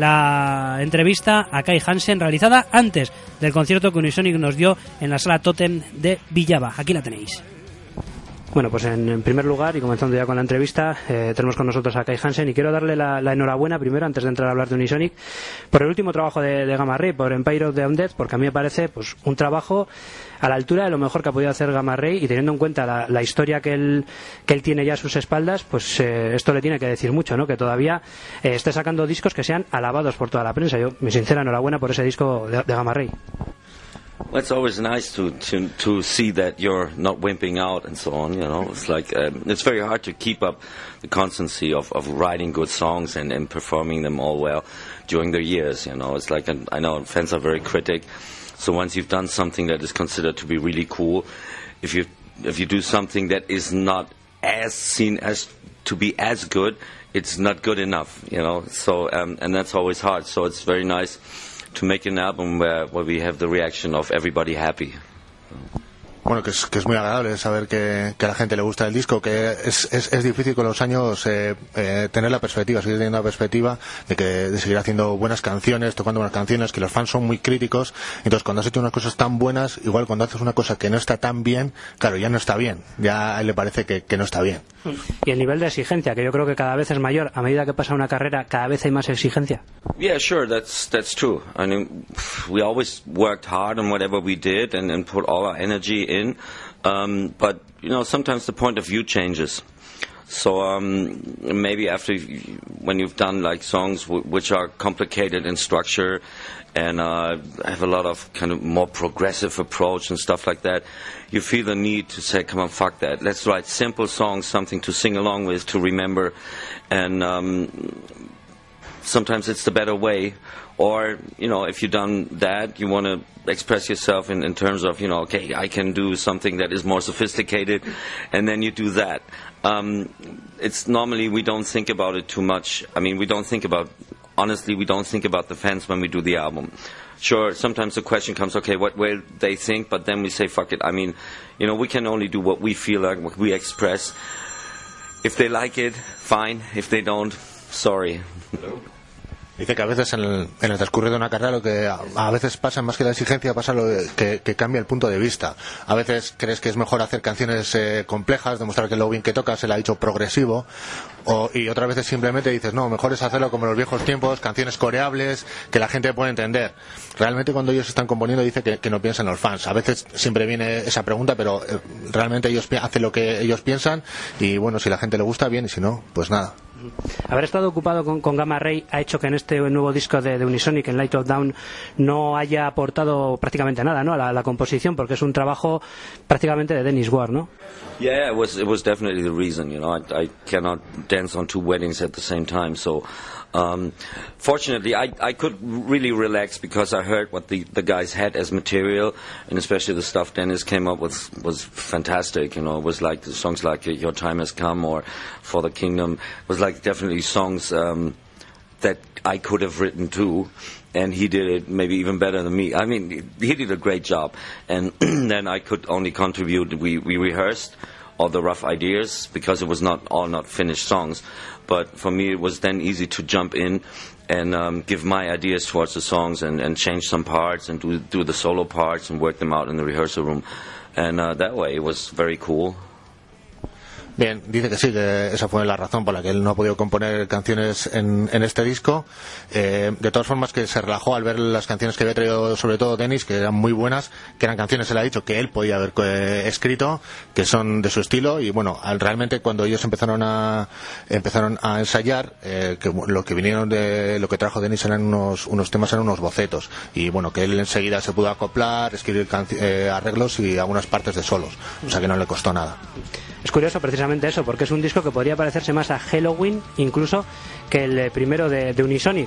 la entrevista a Kai Hansen realizada antes del concierto que Unisonic nos dio en la Sala Totem de Villava. Aquí la tenéis. Bueno, pues en primer lugar, y comenzando ya con la entrevista, tenemos con nosotros a Kai Hansen, y quiero darle la enhorabuena primero, antes de entrar a hablar de Unisonic, por el último trabajo de Gamma Ray, por Empire of the Undead, porque a mí me parece pues un trabajo a la altura de lo mejor que ha podido hacer Gamma Ray, y teniendo en cuenta la historia que él tiene ya a sus espaldas, pues esto le tiene que decir mucho, ¿no? Que todavía esté sacando discos que sean alabados por toda la prensa. Yo, mi sincera enhorabuena por ese disco de Gamma Ray. Well, it's always nice to see that you're not wimping out and so on, you know. It's like, it's very hard to keep up the constancy of writing good songs and performing them all well during the years, you know. It's like, I know fans are very critic, so once you've done something that is considered to be really cool, if you do something that is not as seen as to be as good, it's not good enough, you know. So, and that's always hard, so it's very nice to make an album where we have the reaction of everybody happy. Bueno, que es muy agradable saber que a la gente le gusta el disco, que es difícil con los años tener la perspectiva, seguir teniendo la perspectiva de seguir haciendo buenas canciones, tocando buenas canciones, que los fans son muy críticos. Entonces, cuando has hecho unas cosas tan buenas, igual cuando haces una cosa que no está tan bien, claro, ya no está bien, ya a él le parece que no está bien. Y el nivel de exigencia, que yo creo que cada vez es mayor, a medida que pasa una carrera, cada vez hay más exigencia. Yeah, sure, that's true. I mean, we always worked hard on whatever we did and put all our energy in, but you know, sometimes the point of view changes. So maybe when you've done like songs which are complicated in structure and have a lot of kind of more progressive approach and stuff like that, you feel the need to say, come on, fuck that. Let's write simple songs, something to sing along with, to remember, and sometimes it's the better way. Or, you know, if you've done that, you want to express yourself in terms of, you know, okay, I can do something that is more sophisticated, and then you do that. It's normally, we don't think about it too much. I mean, we don't think about the fans when we do the album. Sure, sometimes the question comes, okay, what will they think? But then we say, fuck it. I mean, you know, we can only do what we feel like, what we express. If they like it, fine. If they don't, sorry. Dice que a veces en el transcurrir de una carrera lo que a veces pasa, más que la exigencia, pasa lo que cambia el punto de vista. A veces crees que es mejor hacer canciones complejas, demostrar que lo bien que tocas se le ha dicho progresivo, y otras veces simplemente dices, no, mejor es hacerlo como en los viejos tiempos, canciones coreables que la gente puede entender. Realmente cuando ellos están componiendo dice que no piensan los fans. A veces siempre viene esa pregunta, pero realmente ellos hacen lo que ellos piensan, y bueno, si la gente le gusta, bien, y si no, pues nada. Haber estado ocupado con Gamma Ray ha hecho que en este nuevo disco de Unisonic, en Light of Dawn, no haya aportado prácticamente nada, ¿no?, a la composición, porque es un trabajo prácticamente de Dennis Ward, ¿no? Yeah, it was definitely the reason. You know, I cannot dance on two weddings at the same time, so fortunately I could really relax because I heard what the guys had as material, and especially the stuff Dennis came up with was fantastic. You know, it was like the songs like Your Time Has Come or For the Kingdom. It was like definitely songs that I could have written too, and he did it maybe even better than me. I mean, he did a great job, and then I could only contribute. We rehearsed all the rough ideas because it was not finished songs, but for me it was then easy to jump in and give my ideas towards the songs and change some parts and do the solo parts and work them out in the rehearsal room, and that way it was very cool. Bien, dice que sí, que esa fue la razón por la que él no ha podido componer canciones en este disco. De todas formas, que se relajó al ver las canciones que había traído, sobre todo Dennis, que eran muy buenas, que eran canciones, él ha dicho, que él podía haber escrito, que son de su estilo, y bueno, realmente cuando ellos empezaron a ensayar, que lo que vinieron de lo que trajo Dennis eran unos temas, eran unos bocetos, y bueno, que él enseguida se pudo acoplar, escribir arreglos y algunas partes de solos, o sea que no le costó nada. Es curioso precisamente eso, porque es un disco que podría parecerse más a Halloween incluso que el primero de Unisonic,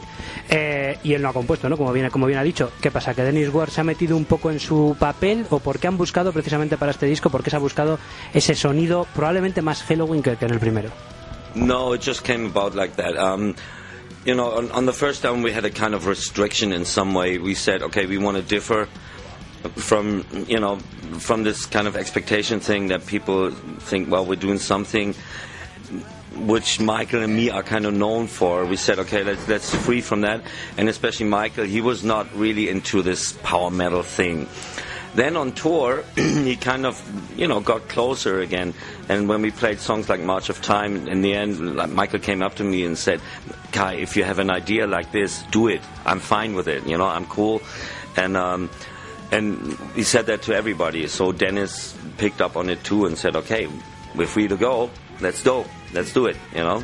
y él no ha compuesto, ¿no?, como bien ha dicho. ¿Qué pasa? ¿Que Dennis Ward se ha metido un poco en su papel, o por qué han buscado precisamente para este disco, por qué se ha buscado ese sonido probablemente más Halloween que en el primero? No, it just came about like that. You know, on the first album we had a kind of restriction in some way. We said, okay, we want to differ from this kind of expectation thing that people think, well, we're doing something which Michael and me are kind of known for. We said, okay, let's free from that. And especially Michael, he was not really into this power metal thing. Then on tour, he kind of, got closer again. And when we played songs like March of Time, in the end, Michael came up to me and said, Kai, if you have an idea like this, do it. I'm fine with it. I'm cool. And he said that to everybody. So Dennis picked up on it too and said, okay, we're free to go. Let's do it,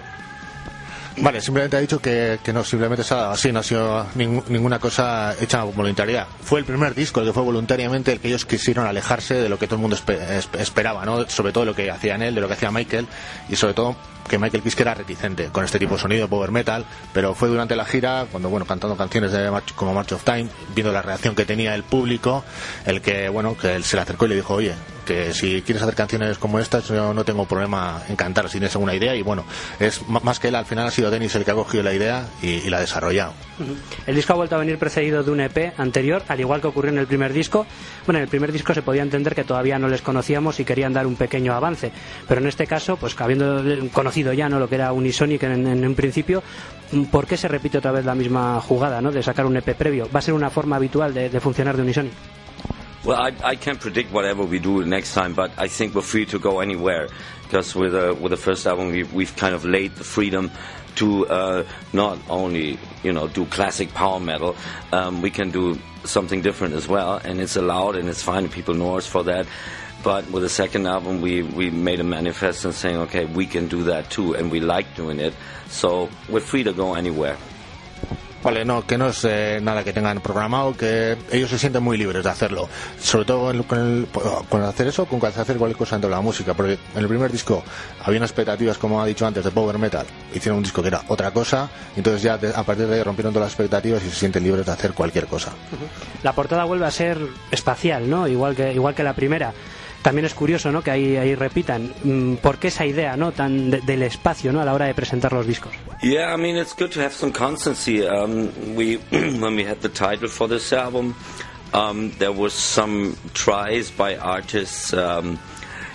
Vale, simplemente ha dicho que no, simplemente se ha dado así, no ha sido ninguna cosa hecha con voluntariedad. Fue el primer disco el que fue voluntariamente, el que ellos quisieron alejarse de lo que todo el mundo esperaba, ¿no? Sobre todo lo que hacían él, de lo que hacía Michael, y sobre todo que Michael Kiske era reticente con este tipo de sonido, power metal, pero fue durante la gira, cuando cantando canciones como March of Time, viendo la reacción que tenía el público, el que él se le acercó y le dijo, oye, que si quieres hacer canciones como estas, yo no tengo problema en cantar si tienes alguna idea, y bueno, es más que él, al final ha sido Dennis el que ha cogido la idea y la ha desarrollado. El disco ha vuelto a venir precedido de un EP anterior, al igual que ocurrió en el primer disco. Bueno, en el primer disco se podía entender que todavía no les conocíamos y querían dar un pequeño avance, pero en este caso, pues habiendo conocido ya, ¿no?, lo que era Unisonic en un principio, ¿por qué se repite otra vez la misma jugada, ¿no?, de sacar un EP previo? ¿Va a ser una forma habitual de funcionar de Unisonic? Well, I can't predict whatever we do next time, but I think we're free to go anywhere, because with the first album we've kind of laid the freedom to not only do classic power metal, we can do something different as well, and it's allowed and it's fine. People know us for that. But with the second album, we made a manifest and saying, okay, we can do that too, and we like doing it, so we're free to go anywhere. Vale, no, que no es nada que tengan programado, que ellos se sienten muy libres de hacerlo, sobre todo con hacer eso, con hacer cualquier cosa dentro de la música, porque en el primer disco había unas expectativas, como ha dicho antes, de power metal, hicieron un disco que era otra cosa, y entonces ya a partir de ahí rompieron todas las expectativas y se sienten libres de hacer cualquier cosa. La portada vuelve a ser espacial, ¿no?, igual que la primera. También es curioso, ¿no?, que ahí repitan. ¿Por qué esa idea, ¿no?, tan del espacio, ¿no?, a la hora de presentar los discos? Yeah, I mean, it's good to have some constancy. When we had the title for this album, there was some tries by artists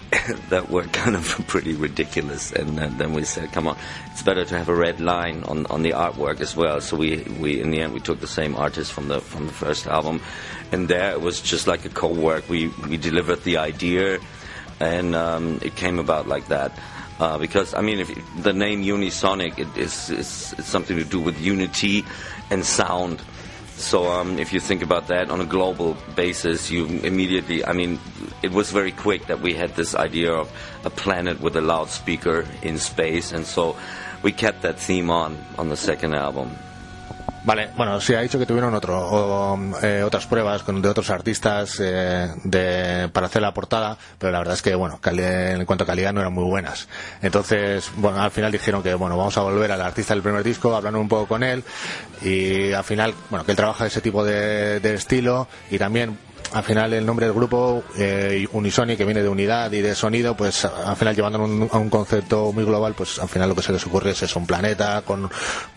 that were kind of pretty ridiculous, and then we said, come on, it's better to have a red line on the artwork as well. So we in the end we took the same artist from the first album, and there it was just like a co-work. We delivered the idea, and it came about like that. Because I mean, if the name Unisonic, it's something to do with unity and sound. So if you think about that on a global basis, you immediately, I mean, it was very quick that we had this idea of a planet with a loudspeaker in space, and so we kept that theme on the second album. Vale, bueno, sí ha dicho que tuvieron otras pruebas de otros artistas para hacer la portada, pero la verdad es que, bueno, en cuanto a calidad no eran muy buenas. Entonces, bueno, al final dijeron que, bueno, vamos a volver al artista del primer disco, hablando un poco con él, y al final, bueno, que él trabaja ese tipo de estilo, y también al final el nombre del grupo, Unisonic, que viene de unidad y de sonido, pues al final llevándolo a un concepto muy global, pues al final lo que se les ocurre es eso, un planeta con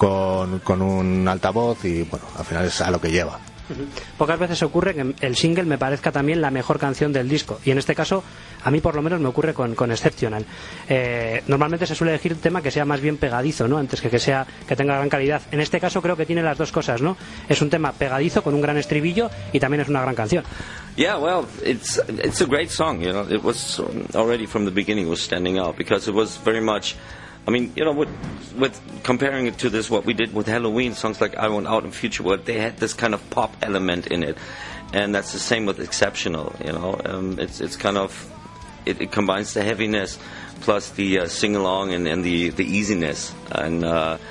un altavoz, y bueno, al final es a lo que lleva. Pocas veces ocurre que el single me parezca también la mejor canción del disco, y en este caso a mí por lo menos me ocurre con Exceptional. Normalmente se suele elegir un tema que sea más bien pegadizo, ¿no?, antes que tenga gran calidad. En este caso creo que tiene las dos cosas, ¿no? Es un tema pegadizo con un gran estribillo y también es una gran canción. Yeah, well, it's a great song, you know. It was already from the beginning was standing out because it was very much, I mean, you know, with comparing it to what we did with Halloween, songs like I Want Out in Future World, they had this kind of pop element in it, and that's the same with Exceptional, you know. It's kind of, it combines the heaviness plus the sing-along and the easiness, and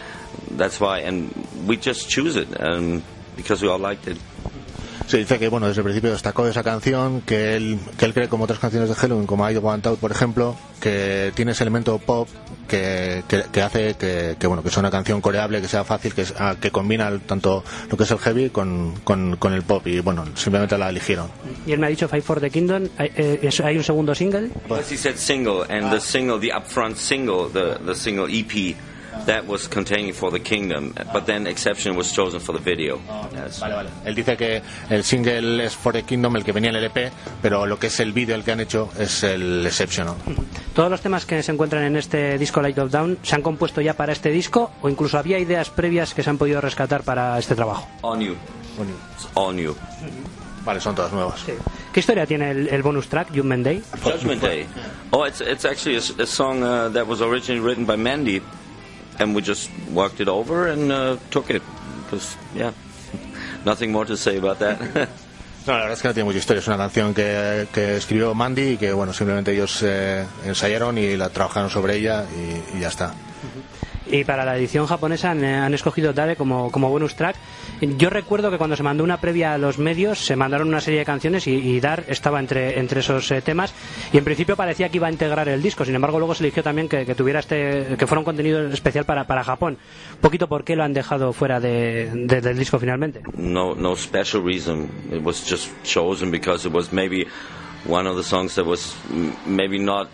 that's why, and we just choose it, because we all liked it. Se dice que, bueno, desde el principio destacó esa canción, que él cree, como otras canciones de Halloween, como I Want Out, por ejemplo, que tiene ese elemento pop que hace que bueno, que sea una canción coreable, que sea fácil, que combina tanto lo que es el heavy con el pop, y bueno, simplemente la eligieron. Y él me ha dicho Fight for the Kingdom. ¿Hay un segundo single? Yes, he said single, and the single, the upfront single, the single EP, that was containing For the Kingdom, but then Exception was chosen for the video. Yes. Vale. Él dice que el single es For the Kingdom, el que venía en el EP, pero lo que es el vídeo, el que han hecho, es el Exception. ¿Todos los temas que se encuentran en este disco Light of Dawn se han compuesto ya para este disco, o incluso había ideas previas que se han podido rescatar para este trabajo? All new. It's all new. Vale, son todas nuevas. Sí. ¿Qué historia tiene el bonus track, Judgment Day? Judgment Day. Oh, it's actually a song that was originally written by Mandy, and we just worked it over and took it. Because, yeah, nothing more to say about that. No, la verdad es que no tiene mucha historia. Es una canción que escribió Mandy y que, bueno, simplemente ellos ensayaron y la trabajaron sobre ella y ya está. Y para la edición japonesa han escogido Dare como bonus track. Yo recuerdo que cuando se mandó una previa a los medios se mandaron una serie de canciones y Dare estaba entre esos temas, y en principio parecía que iba a integrar el disco. Sin embargo, luego se eligió también que tuviera que fuera un contenido especial para Japón. Un poquito por qué lo han dejado fuera del disco finalmente. No special reason. It was just chosen because it was maybe one of the songs that was maybe not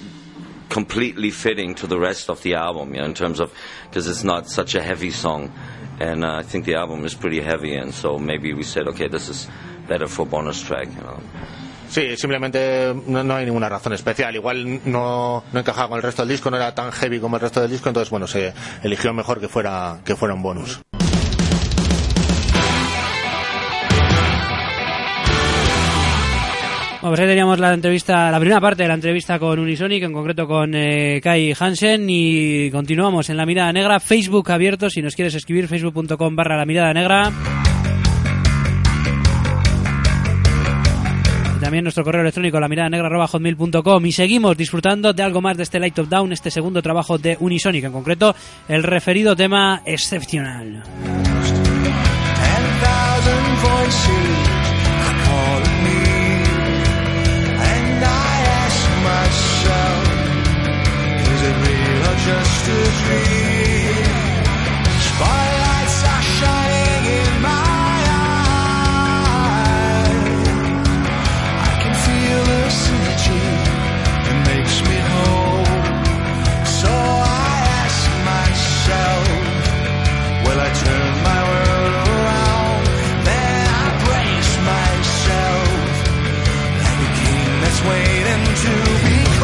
completely fitting to the rest of the album, you know, in terms of, because it's not such a heavy song, and I think the album is pretty heavy, and so maybe we said, okay, this is better for bonus track, you know. Sí, simplemente no hay ninguna razón especial. Igual no encajaba con el resto del disco, no era tan heavy como el resto del disco, entonces bueno, se eligió mejor que fuera un bonus. Bueno, pues ahí teníamos la primera parte de la entrevista con Unisonic, en concreto con Kai Hansen, y continuamos en La Mirada Negra. Facebook abierto, si nos quieres escribir, facebook.com/La Mirada Negra. Y también nuestro correo electrónico, lamiradanegra@hotmail.com. Y seguimos disfrutando de algo más de este Light of Dawn, este segundo trabajo de Unisonic, en concreto el referido tema Exceptional. Just a dream. Spotlights are shining in my eyes. I can feel the synergy that makes me whole. So I ask myself, will I turn my world around? Then I brace myself like a king that's waiting to be crowned.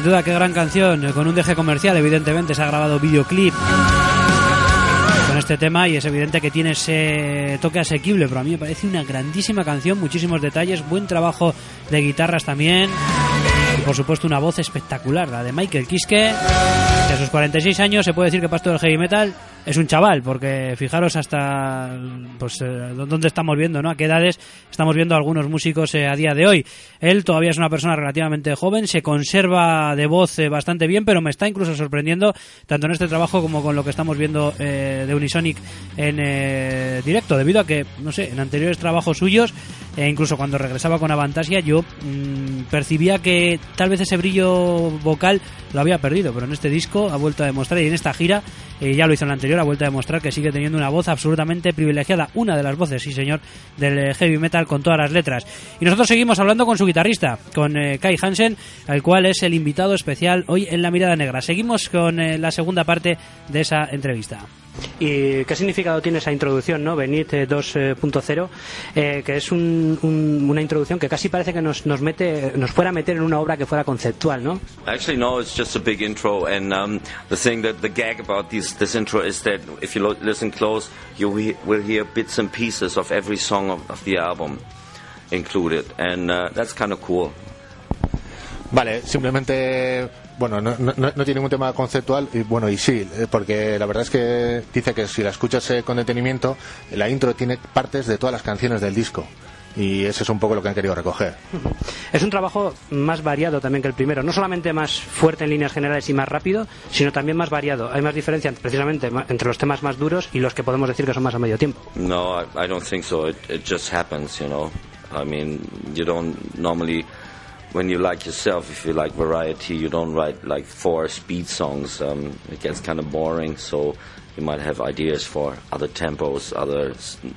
sin duda, qué gran canción, con un deje comercial, evidentemente se ha grabado videoclip con este tema y es evidente que tiene ese toque asequible, pero a mí me parece una grandísima canción, muchísimos detalles, buen trabajo de guitarras también y por supuesto una voz espectacular, la de Michael Kiske, que a sus 46 años se puede decir que para esto del heavy metal es un chaval, porque fijaros hasta pues dónde estamos viendo, ¿no? A qué edades estamos viendo a algunos músicos a día de hoy. Él todavía es una persona relativamente joven, se conserva de voz bastante bien, pero me está incluso sorprendiendo tanto en este trabajo como con lo que estamos viendo de Unisonic en directo, debido a que, no sé, en anteriores trabajos suyos, incluso cuando regresaba con Avantasia, yo percibía que tal vez ese brillo vocal lo había perdido, pero en este disco ha vuelto a demostrar, y en esta gira, ya lo hizo en la anterior, ha vuelto a demostrar que sigue teniendo una voz absolutamente privilegiada, una de las voces, sí señor, del heavy metal con todas las letras. Y nosotros seguimos hablando con su guitarrista, con Kai Hansen, el cual es el invitado especial hoy en La Mirada Negra. Seguimos con la segunda parte de esa entrevista. ¿Y qué significado tiene esa introducción, no? Venid 2.0, que es una introducción que casi parece que nos fuera a meter en una obra que fuera conceptual, ¿no? Actually, no, it's just a big intro, and the gag about this intro is that if you listen close, you will hear bits and pieces of every song of the album included, and that's kind of cool. Vale, simplemente, bueno, no tiene ningún tema conceptual y bueno, y sí, porque la verdad es que dice que si la escuchas con detenimiento, la intro tiene partes de todas las canciones del disco. Y eso es un poco lo que han querido recoger. Es un trabajo más variado también que el primero, no solamente más fuerte en líneas generales y más rápido, sino también más variado. Hay más diferencia precisamente entre los temas más duros y los que podemos decir que son más a medio tiempo. No, I don't think so. It just happens, you know. I mean, you don't normally, when you like yourself, if you like variety, you don't write like 4 speed songs. It gets kind of boring, so you might have ideas for other tempos, other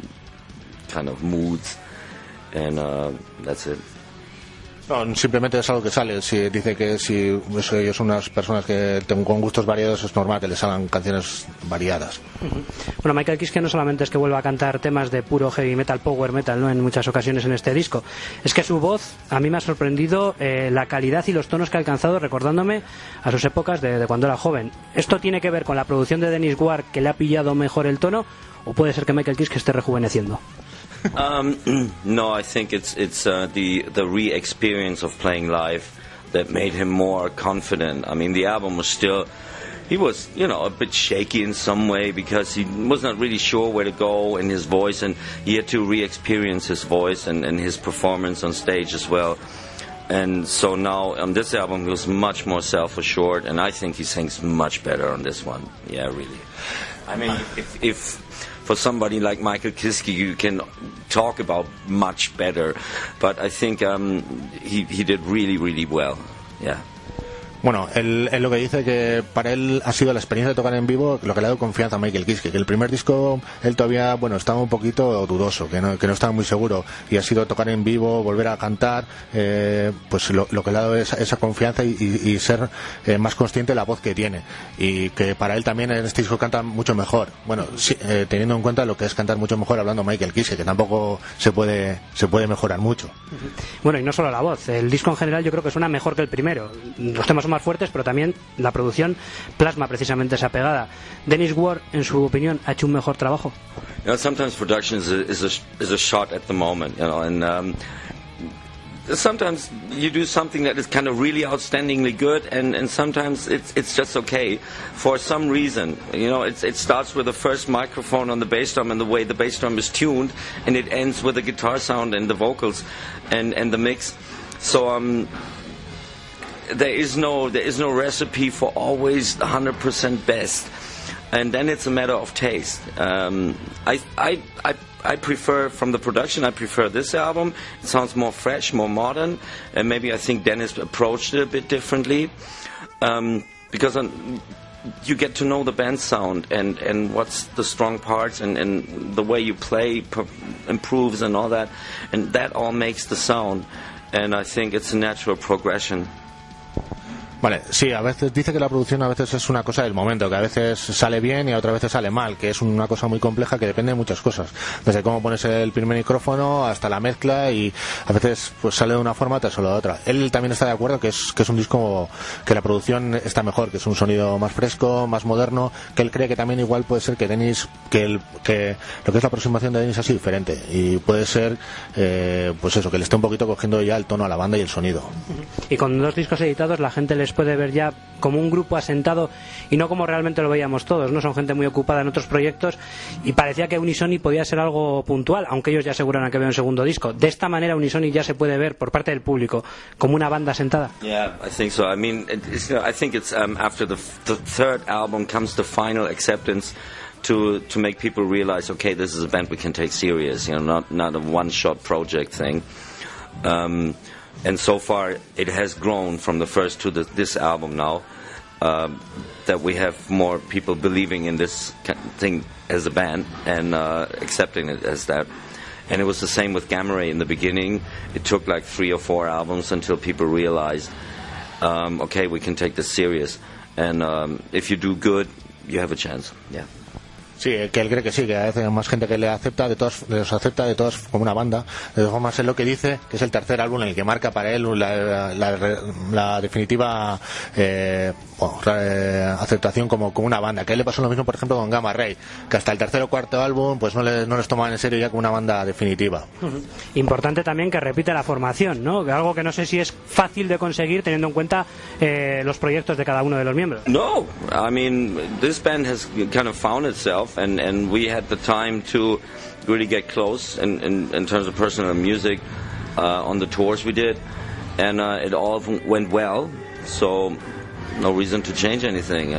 kind of moods. And that's it. No, simplemente es algo que sale. Si dice que si ellos son unas personas que con gustos variados, es normal que les salgan canciones variadas. Bueno, Michael Kiske no solamente es que vuelva a cantar temas de puro heavy metal, power metal, ¿no? En muchas ocasiones en este disco. Es que su voz a mí me ha sorprendido la calidad y los tonos que ha alcanzado, recordándome a sus épocas de cuando era joven. ¿Esto tiene que ver con la producción de Dennis Ward, que le ha pillado mejor el tono, o puede ser que Michael Kiske esté rejuveneciendo? No, I think it's the re-experience of playing live that made him more confident. I mean, the album was still, he was, you know, a bit shaky in some way because he was not really sure where to go in his voice, and he had to re-experience his voice and his performance on stage as well. And so now on this album he was much more self-assured, and I think he sings much better on this one. Yeah, really. I mean, if for somebody like Michael Kiske, you can talk about much better, but I think he did really, really well. Yeah. Bueno, él lo que dice que para él ha sido la experiencia de tocar en vivo lo que le ha dado confianza a Michael Kiske, que el primer disco él todavía, bueno, estaba un poquito dudoso, que no estaba muy seguro, y ha sido tocar en vivo, volver a cantar, pues lo que le ha dado esa confianza y ser más consciente de la voz que tiene, y que para él también en este disco canta mucho mejor. Bueno, sí, teniendo en cuenta lo que es cantar mucho mejor hablando Michael Kiske, que tampoco se puede mejorar mucho. Bueno, y no solo la voz, el disco en general yo creo que suena mejor que el primero. Los temas son más fuertes, pero también la producción plasma precisamente esa pegada. Dennis Ward, en su opinión, ha hecho un mejor trabajo. You know, sometimes production is a shot at the moment, you know, and sometimes you do something that is kind of really outstandingly good, and sometimes it's just okay for some reason. You know, it starts with the first microphone on the bass drum and the way the bass drum is tuned, and it ends with the guitar sound and the vocals and the mix. So there is no recipe for always 100% best, and then it's a matter of taste. I prefer, from the production, I prefer this album. It sounds more fresh, more modern, and maybe I think Dennis approached it a bit differently, because you get to know the band sound and what's the strong parts and the way you play improves and all that, and that all makes the sound, and I think it's a natural progression. Vale, sí, a veces dice que la producción a veces es una cosa del momento, que a veces sale bien y a otras veces sale mal, que es una cosa muy compleja que depende de muchas cosas, desde cómo pones el primer micrófono hasta la mezcla, y a veces pues sale de una forma tras la otra. Él también está de acuerdo que es un disco que la producción está mejor, que es un sonido más fresco, más moderno, que él cree que también igual puede ser que Dennis, que lo que es la aproximación de Dennis ha sido diferente, y puede ser pues eso, que le esté un poquito cogiendo ya el tono a la banda y el sonido. Y con 2 discos editados la gente les puede ver ya como un grupo asentado y no como realmente lo veíamos todos, ¿no? Son gente muy ocupada en otros proyectos y parecía que Unisonic podía ser algo puntual, aunque ellos ya aseguran que ven un segundo disco. De esta manera Unisonic ya se puede ver por parte del público como una banda asentada. Yeah, I think so. I mean, I think it's after the third album comes the final acceptance to make people realize, okay, this is a band we can take serious, not a one-shot project thing. And so far, it has grown from the first to this album now, that we have more people believing in this thing as a band and accepting it as that. And it was the same with Gamma Ray in the beginning. It took like 3 or 4 albums until people realized, okay, we can take this serious. And if you do good, you have a chance. Yeah. Sí, que él cree que sí, que a veces hay más gente que los acepta de todos como una banda. De todas formas, es lo que dice, que es el tercer álbum en el que marca para él la definitiva aceptación como una banda. Que a él le pasó lo mismo, por ejemplo, con Gamma Ray, que hasta el tercer o cuarto álbum pues no les tomaban en serio ya como una banda definitiva. Importante también que repite la formación, ¿no? Algo que no sé si es fácil de conseguir teniendo en cuenta los proyectos de cada uno de los miembros. No, I mean, this band has kind of found itself. And we had the time to really get close in terms of personal music on the tours we did, and it all went well, so no reason to change anything,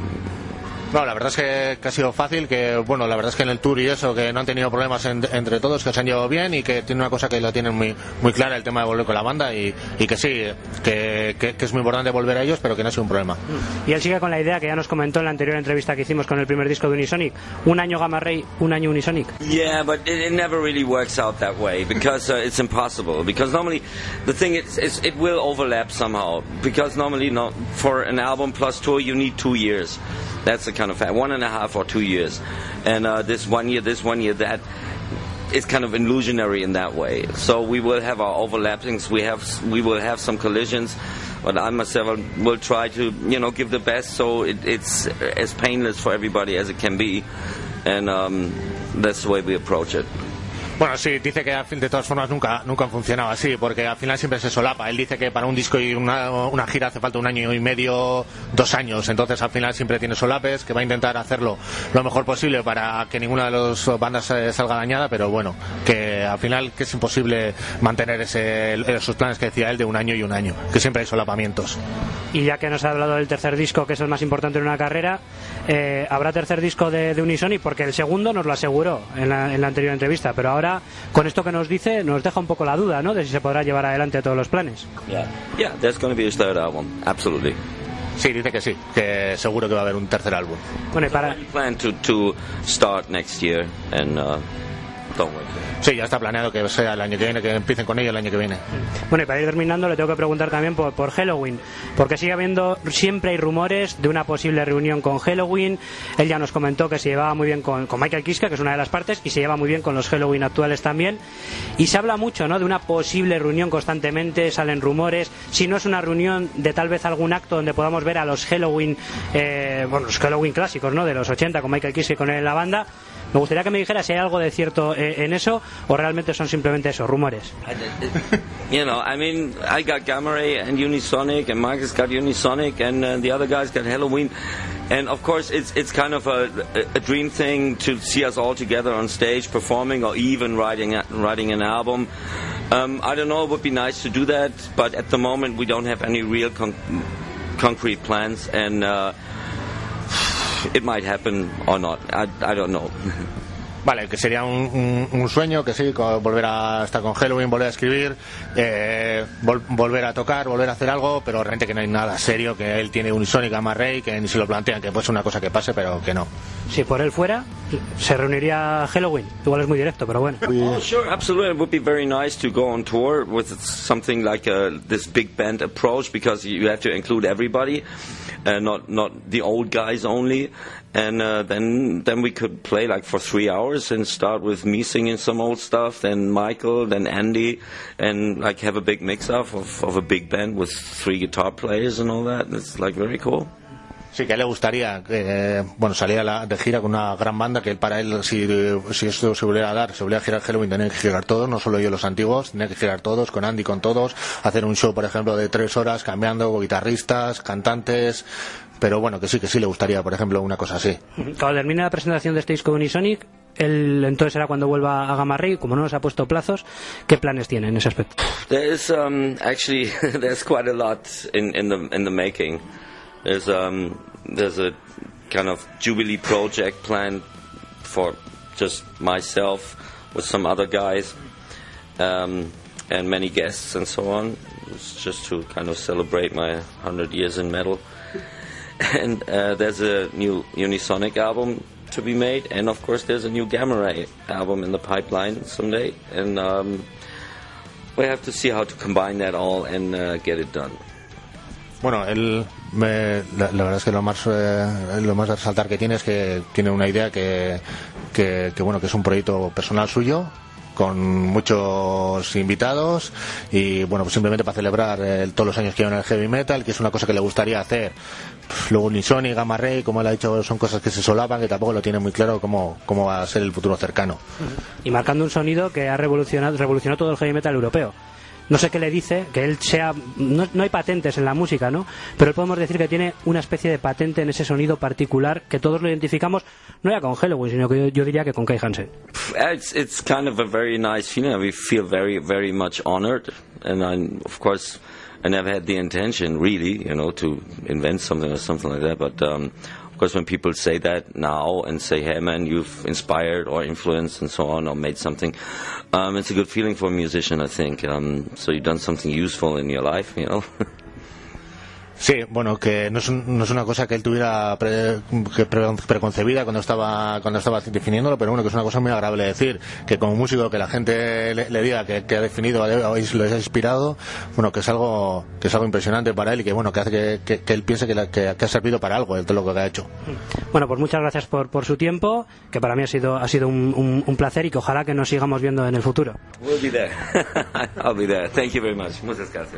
No, la verdad es que ha sido fácil, que bueno, la verdad es que en el tour y eso, que no han tenido problemas entre todos, que se han llevado bien y que tiene una cosa que la tienen muy clara, el tema de volver con la banda, y que sí, que es muy importante volver a ellos, pero que no ha sido un problema. Y él sigue con la idea que ya nos comentó en la anterior entrevista que hicimos con el primer disco de Unisonic, un año Gamma Ray, un año Unisonic. Yeah, but it never really works out that way, because it's impossible, because normally the thing is it will overlap somehow, because normally for an album plus tour you need 2 years. That's the kind of fact, 1.5 or 2 years, and this one year, that it's kind of illusionary in that way. So we will have our overlappings, we will have some collisions, but I myself will try to give the best, so it's as painless for everybody as it can be, and that's the way we approach it. Bueno, sí, dice que de todas formas nunca han funcionado así, porque al final siempre se solapa. Él dice que para un disco y una gira hace falta 1 año y medio, 2 años, entonces al final siempre tiene solapes, que va a intentar hacerlo lo mejor posible para que ninguna de las bandas salga dañada, pero bueno, que al final que es imposible mantener esos planes que decía él de 1 año y 1 año, que siempre hay solapamientos. Y ya que nos ha hablado del tercer disco, que es el más importante en una carrera, habrá tercer disco de Unisonic, porque el segundo nos lo aseguró en la anterior entrevista, pero ahora con esto que nos dice nos deja un poco la duda, ¿no?, de si se podrá llevar adelante todos los planes. Yeah, there's going to be a third album, absolutely. Sí, dice que sí, que seguro que va a haber un tercer álbum. Bueno, y para... We plan to start next year and don't wait. Sí, ya está planeado que sea el año que viene, que empiecen con ello el año que viene. Bueno, y para ir terminando le tengo que preguntar también por Helloween, porque sigue habiendo, siempre hay rumores de una posible reunión con Helloween. Él ya nos comentó que se llevaba muy bien con Michael Kiske, que es una de las partes, y se lleva muy bien con los Helloween actuales también, y se habla mucho, ¿no?, de una posible reunión constantemente, salen rumores, si no es una reunión, de tal vez algún acto donde podamos ver a los Helloween, los Helloween clásicos, ¿no?, de los 80, con Michael Kiske con él en la banda. Me gustaría que me dijera si hay algo de cierto en eso, o realmente son simplemente esos rumores. I mean, I got Gamma Ray and Unisonic, and Marcus got Unisonic, and the other guys got Helloween. And of course, it's kind of a dream thing to see us all together on stage performing, or even writing an album. I don't know, it would be nice to do that, but at the moment we don't have any real concrete plans, and it might happen or not. I don't know. Vale, que sería un sueño, que sí, volver a estar con Helloween, volver a escribir, volver a tocar, volver a hacer algo, pero realmente que no hay nada serio, que él tiene Unisonic, Gamma Ray, que ni se lo plantean, que puede ser una cosa que pase, pero que no. Si por él fuera, se reuniría Helloween. Igual es muy directo, pero bueno. Oh, sure, absolutely. It would be very nice to go on tour with something like this big band approach, because you have to include everybody, not the old guys only. And then we could play like for 3 hours and start with me singing some old stuff, then Michael, then Andy, and like have a big mix-up of a big band with 3 guitar players and all that. It's like very cool. Sí, que a él le gustaría salir de gira con una gran banda, que para él, si esto se volviera a dar, se volviera a girar Helloween, tenían que girar todos, no solo yo los antiguos, tenían que girar todos, con Andy, con todos, hacer un show, por ejemplo, de 3 horas, cambiando guitarristas, cantantes, pero bueno, que sí le gustaría, por ejemplo, una cosa así. Cuando termine la presentación de este disco de Unisonic, él entonces será cuando vuelva a Gamma Ray. Como no nos ha puesto plazos, ¿qué planes tiene en ese aspecto? There's actually there's quite a lot in the making. There's a kind of Jubilee project planned for just myself with some other guys, and many guests and so on. It's just to kind of celebrate my 100 years in metal. And there's a new Unisonic album to be made, and of course there's a new Gamma Ray album in the pipeline someday, and we have to see how to combine that all and get it done. Bueno, la verdad es que lo más a resaltar que tiene es que tiene una idea que es un proyecto personal suyo, con muchos invitados, y bueno, pues simplemente para celebrar todos los años que lleva en el heavy metal, que es una cosa que le gustaría hacer. Luego Unisonic, Gamma Ray, como él ha dicho, son cosas que se solapan, que tampoco lo tiene muy claro cómo va a ser el futuro cercano. Y marcando un sonido que ha revolucionado todo el heavy metal europeo. No sé qué le dice, que él sea... No hay patentes en la música, ¿no? Pero él podemos decir que tiene una especie de patente en ese sonido particular, que todos lo identificamos, no ya con Helloween, sino que yo diría que con Kai Hansen. It's kind of a very nice feeling. We feel very, very much honored. And of course, I never had the intention, really, to invent something or something like that. But of course, when people say that now and say, hey man, you've inspired or influenced and so on, or made something, it's a good feeling for a musician, I think. So you've done something useful in your life, Sí, bueno, que no es una cosa que él tuviera preconcebida cuando estaba definiéndolo, pero bueno, que es una cosa muy agradable decir, que como músico que la gente le diga que ha definido, lo ha inspirado, bueno, que es algo impresionante para él, y que bueno, que hace que él piense que ha servido para algo todo lo que ha hecho. Bueno, pues muchas gracias por su tiempo, que para mí ha sido un placer, y que ojalá que nos sigamos viendo en el futuro. We'll be there. I'll be there. Thank you very much. Muchas gracias.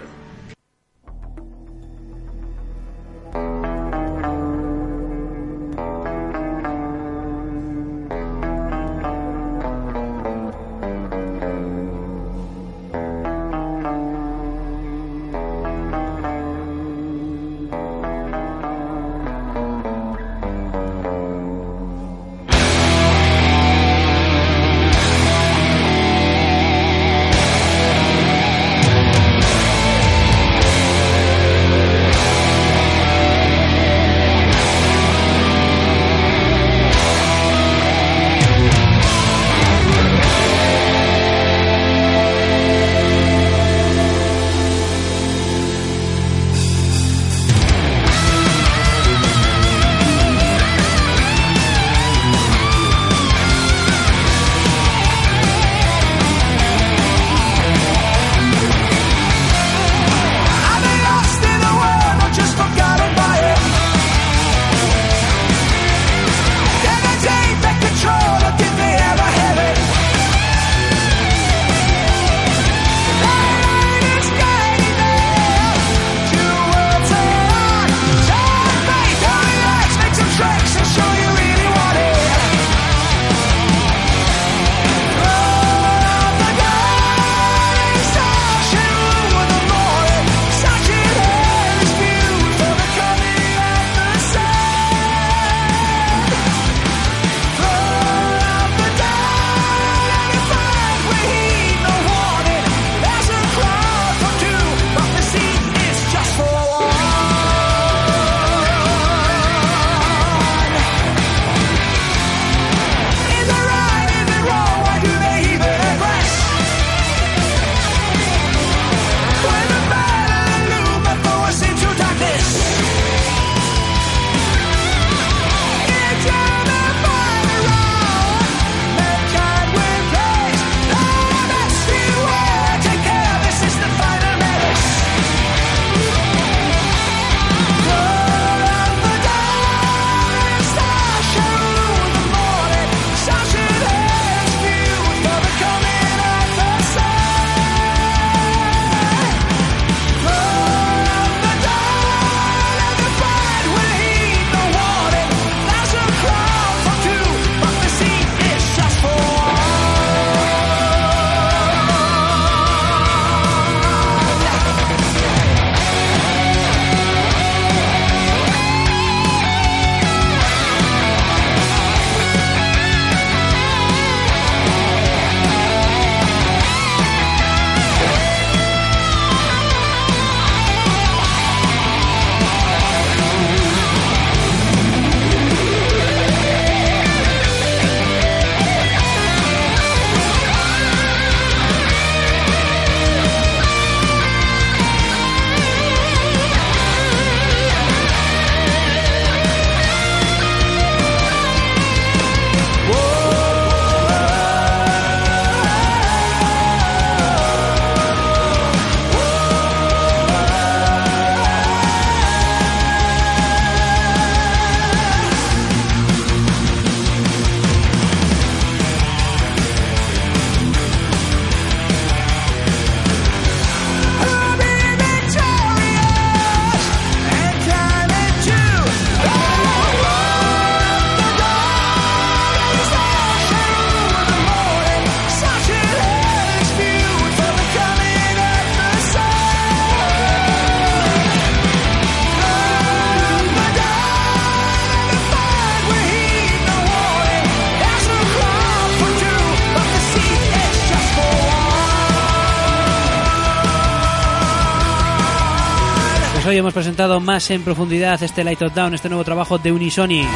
pues hoy hemos presentado más en profundidad este Light Us Down, este nuevo trabajo de Unisonic.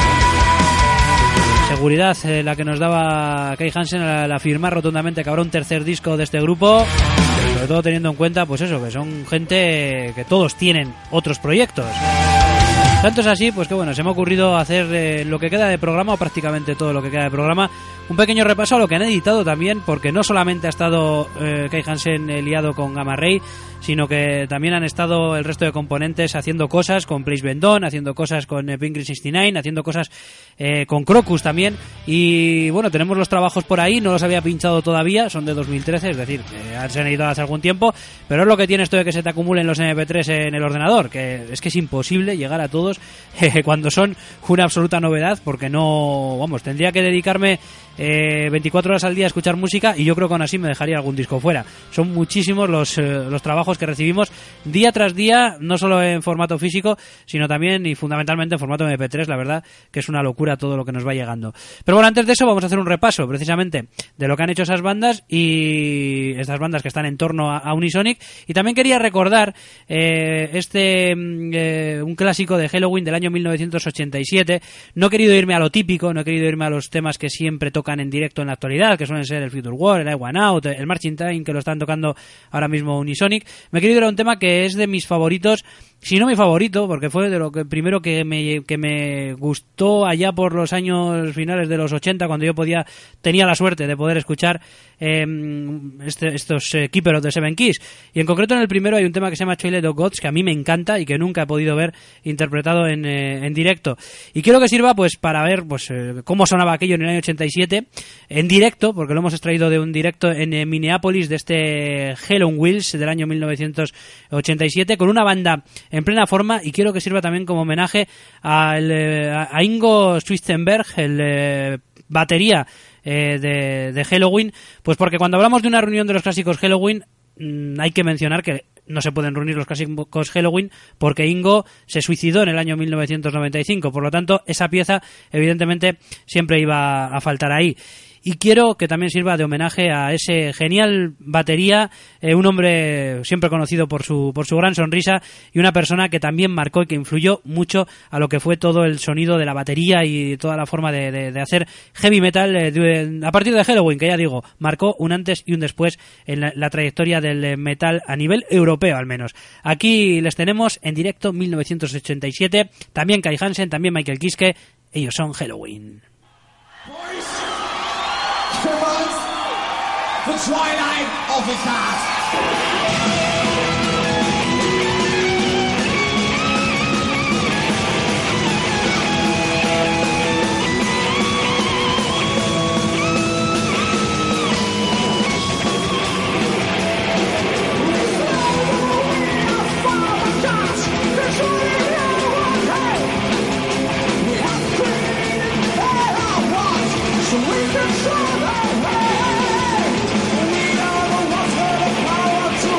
Seguridad la que nos daba Kai Hansen al afirmar rotundamente que habrá un tercer disco de este grupo, sobre todo teniendo en cuenta pues eso, que son gente que todos tienen otros proyectos. Tanto es así, pues que bueno, se me ha ocurrido hacer lo que queda de programa, o prácticamente todo lo que queda de programa, un pequeño repaso a lo que han editado también, porque no solamente ha estado Kai Hansen liado con Gamma Ray, sino que también han estado el resto de componentes haciendo cosas con Place Vendôme, haciendo cosas con Pink Green 69, haciendo cosas con Crocus también, y bueno, tenemos los trabajos por ahí, no los había pinchado todavía, son de 2013, es decir, se han editado hace algún tiempo, pero es lo que tiene esto de que se te acumulen los MP3 en el ordenador, que es imposible llegar a todos cuando son una absoluta novedad, porque no, vamos, tendría que dedicarme 24 horas al día a escuchar música y yo creo que aún así me dejaría algún disco fuera. Son muchísimos los trabajos que recibimos día tras día, no solo en formato físico, sino también y fundamentalmente en formato MP3, la verdad que es una locura todo lo que nos va llegando. Pero bueno, antes de eso vamos a hacer un repaso precisamente de lo que han hecho esas bandas y estas bandas que están en torno a Unisonic, y también quería recordar un clásico de Helloween del año 1987. No he querido irme a lo típico, no he querido irme a los temas que siempre tocan en directo en la actualidad, que suelen ser el Future War, el I Want Out, el Marching Time, que lo están tocando ahora mismo Unisonic. Me he querido ir a un tema que es de mis favoritos, si no mi favorito, porque fue de lo que primero que me gustó allá por los años finales de los 80, cuando yo tenía la suerte de poder escuchar estos Keeper of the Seven Keys, y en concreto en el primero hay un tema que se llama Child of Gods, que a mí me encanta y que nunca he podido ver interpretado en directo, y quiero que sirva pues para ver pues cómo sonaba aquello en el año 87 en directo, porque lo hemos extraído de un directo en Minneapolis de este Hell on Wheels del año 1987, con una banda en plena forma, y quiero que sirva también como homenaje a Ingo Swistenberg, el batería de Helloween, pues porque cuando hablamos de una reunión de los clásicos Helloween hay que mencionar que no se pueden reunir los clásicos Helloween porque Ingo se suicidó en el año 1995, por lo tanto esa pieza evidentemente siempre iba a faltar ahí. Y quiero que también sirva de homenaje a ese genial batería, un hombre siempre conocido por su gran sonrisa y una persona que también marcó y que influyó mucho a lo que fue todo el sonido de la batería y toda la forma de hacer heavy metal a partir de Helloween, que ya digo, marcó un antes y un después en la trayectoria del metal a nivel europeo al menos. Aquí les tenemos en directo 1987, también Kai Hansen, también Michael Kiske, ellos son Helloween. The twilight of his heart. So we can show them, hey, we are the ones with the power to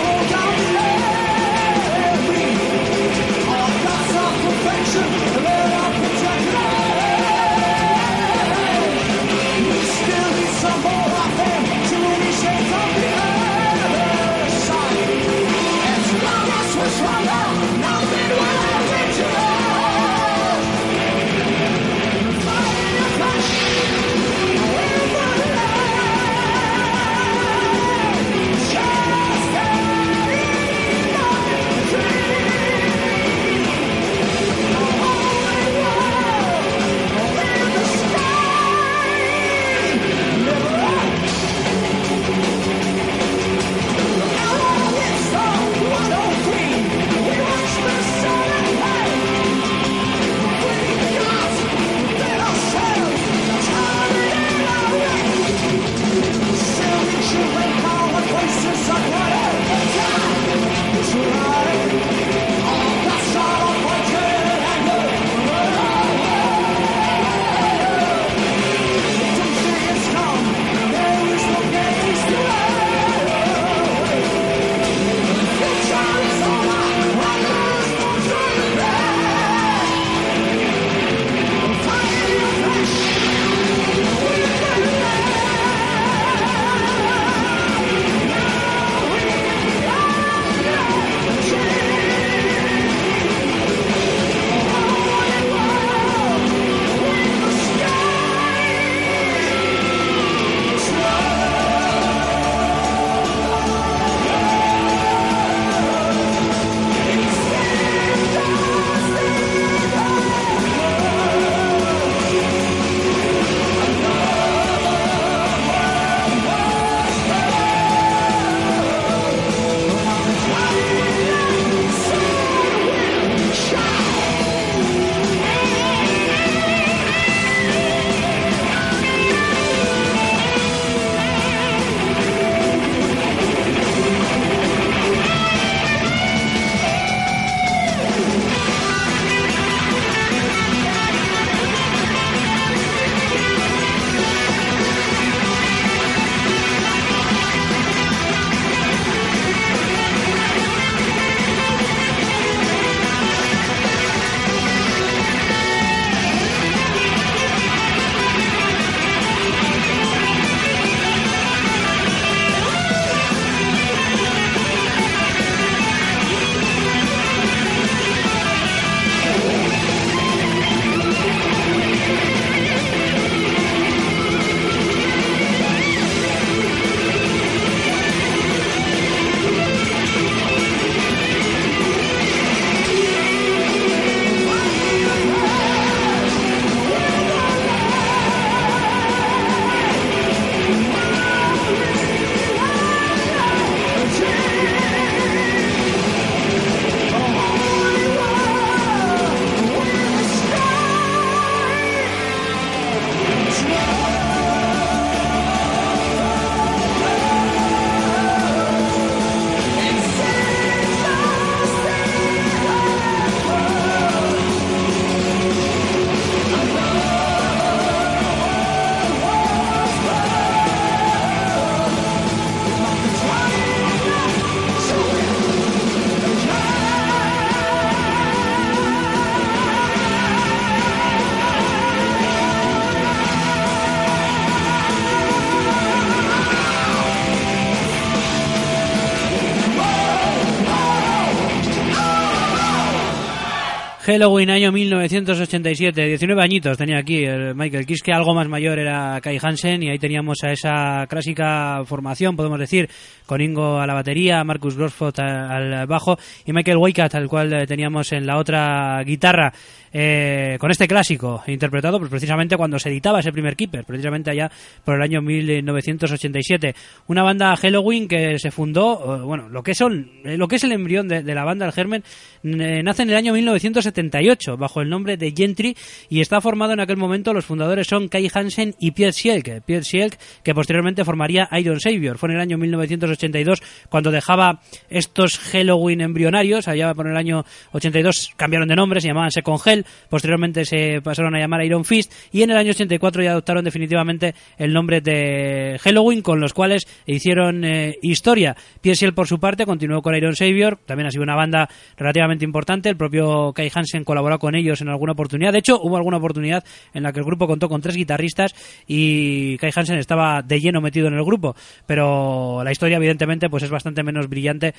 Halloween, año 1987, 19 añitos tenía aquí el Michael Kiske, algo más mayor era Kai Hansen, y ahí teníamos a esa clásica formación, podemos decir, con Ingo a la batería, Marcus Grossford al bajo y Michael Weikat, al cual teníamos en la otra guitarra, con este clásico interpretado pues precisamente cuando se editaba ese primer Keeper, precisamente allá por el año 1987. Una banda Halloween que se fundó, bueno, lo que es el embrión de la banda, el germen, nace en el año 1978 bajo el nombre de Gentry, y está formado en aquel momento, los fundadores son Kai Hansen y Pierre Schielk, que posteriormente formaría Iron Savior. Fue en el año 1982 cuando dejaba estos Halloween embrionarios, allá por el año 82 cambiaron de nombre, se llamaban Second Hell, posteriormente se pasaron a llamar Iron Fist, y en el año 84 ya adoptaron definitivamente el nombre de Halloween, con los cuales hicieron historia. Pierre Schielk, por su parte, continuó con Iron Savior, también ha sido una banda relativamente importante, el propio Kai Hansen colaboró con ellos en alguna oportunidad, de hecho hubo alguna oportunidad en la que el grupo contó con 3 guitarristas y Kai Hansen estaba de lleno metido en el grupo, pero la historia evidentemente pues es bastante menos brillante,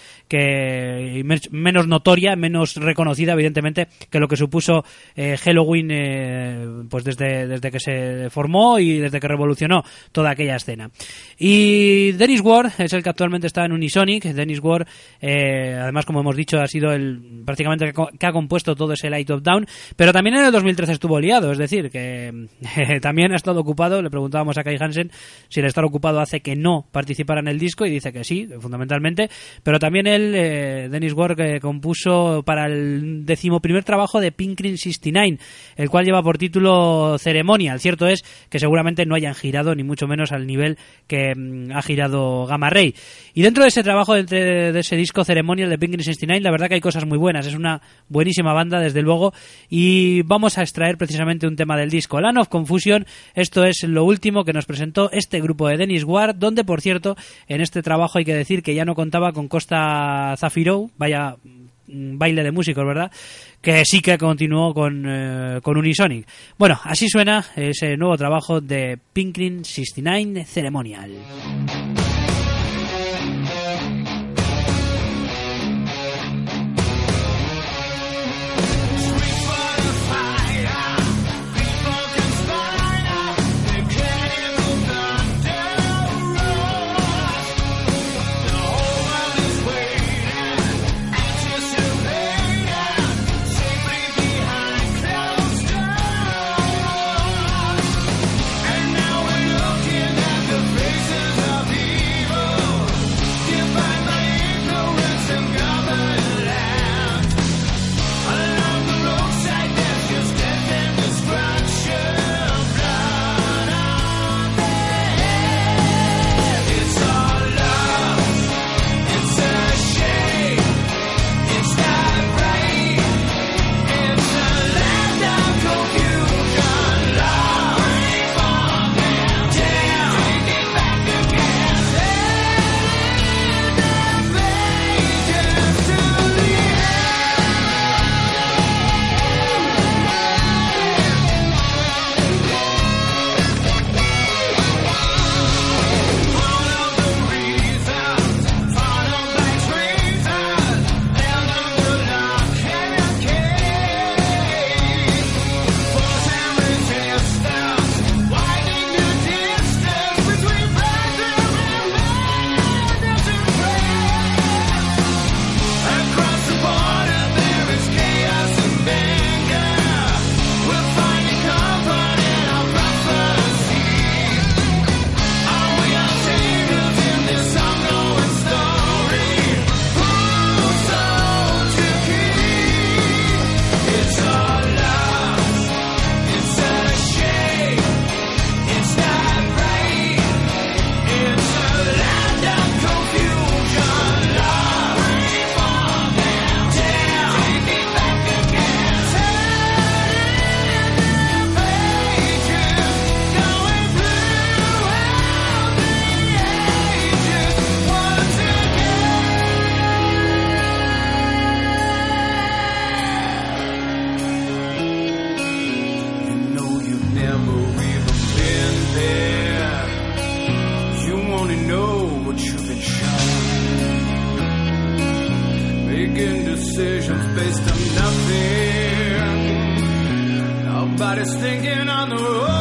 y menos notoria, menos reconocida evidentemente que lo que supuso Halloween, pues desde que se formó y desde que revolucionó toda aquella escena. Y Dennis Ward es el que actualmente está en Unisonic. Dennis Ward, además, como hemos dicho, ha sido prácticamente que ha compuesto todo ese Light of Dawn, pero también en el 2013 estuvo liado, es decir, que también ha estado ocupado. Le preguntábamos a Kai Hansen si el estar ocupado hace que no participara en el disco, y dice que sí, fundamentalmente, pero también él, Dennis Ward, compuso para el 11º trabajo de Pinkrin 69, el cual lleva por título Ceremonial. Cierto es que seguramente no hayan girado ni mucho menos al nivel que ha girado Gamma Ray. Y dentro de ese trabajo, de ese disco Ceremonial de Pinkrin 69, la verdad que hay cosas muy buenas, es una buenísima banda desde luego, y vamos a extraer precisamente un tema del disco, Land of Confusion. Esto es lo último que nos presentó este grupo de Dennis Ward, donde por cierto en este trabajo hay que decir que ya no contaba con Costa Zafiro, vaya baile de músicos, ¿verdad?, que sí que continuó con Unisonic. Bueno, así suena ese nuevo trabajo de Pinkrin 69, Ceremonial. Faces of the Everybody's thinking on their own.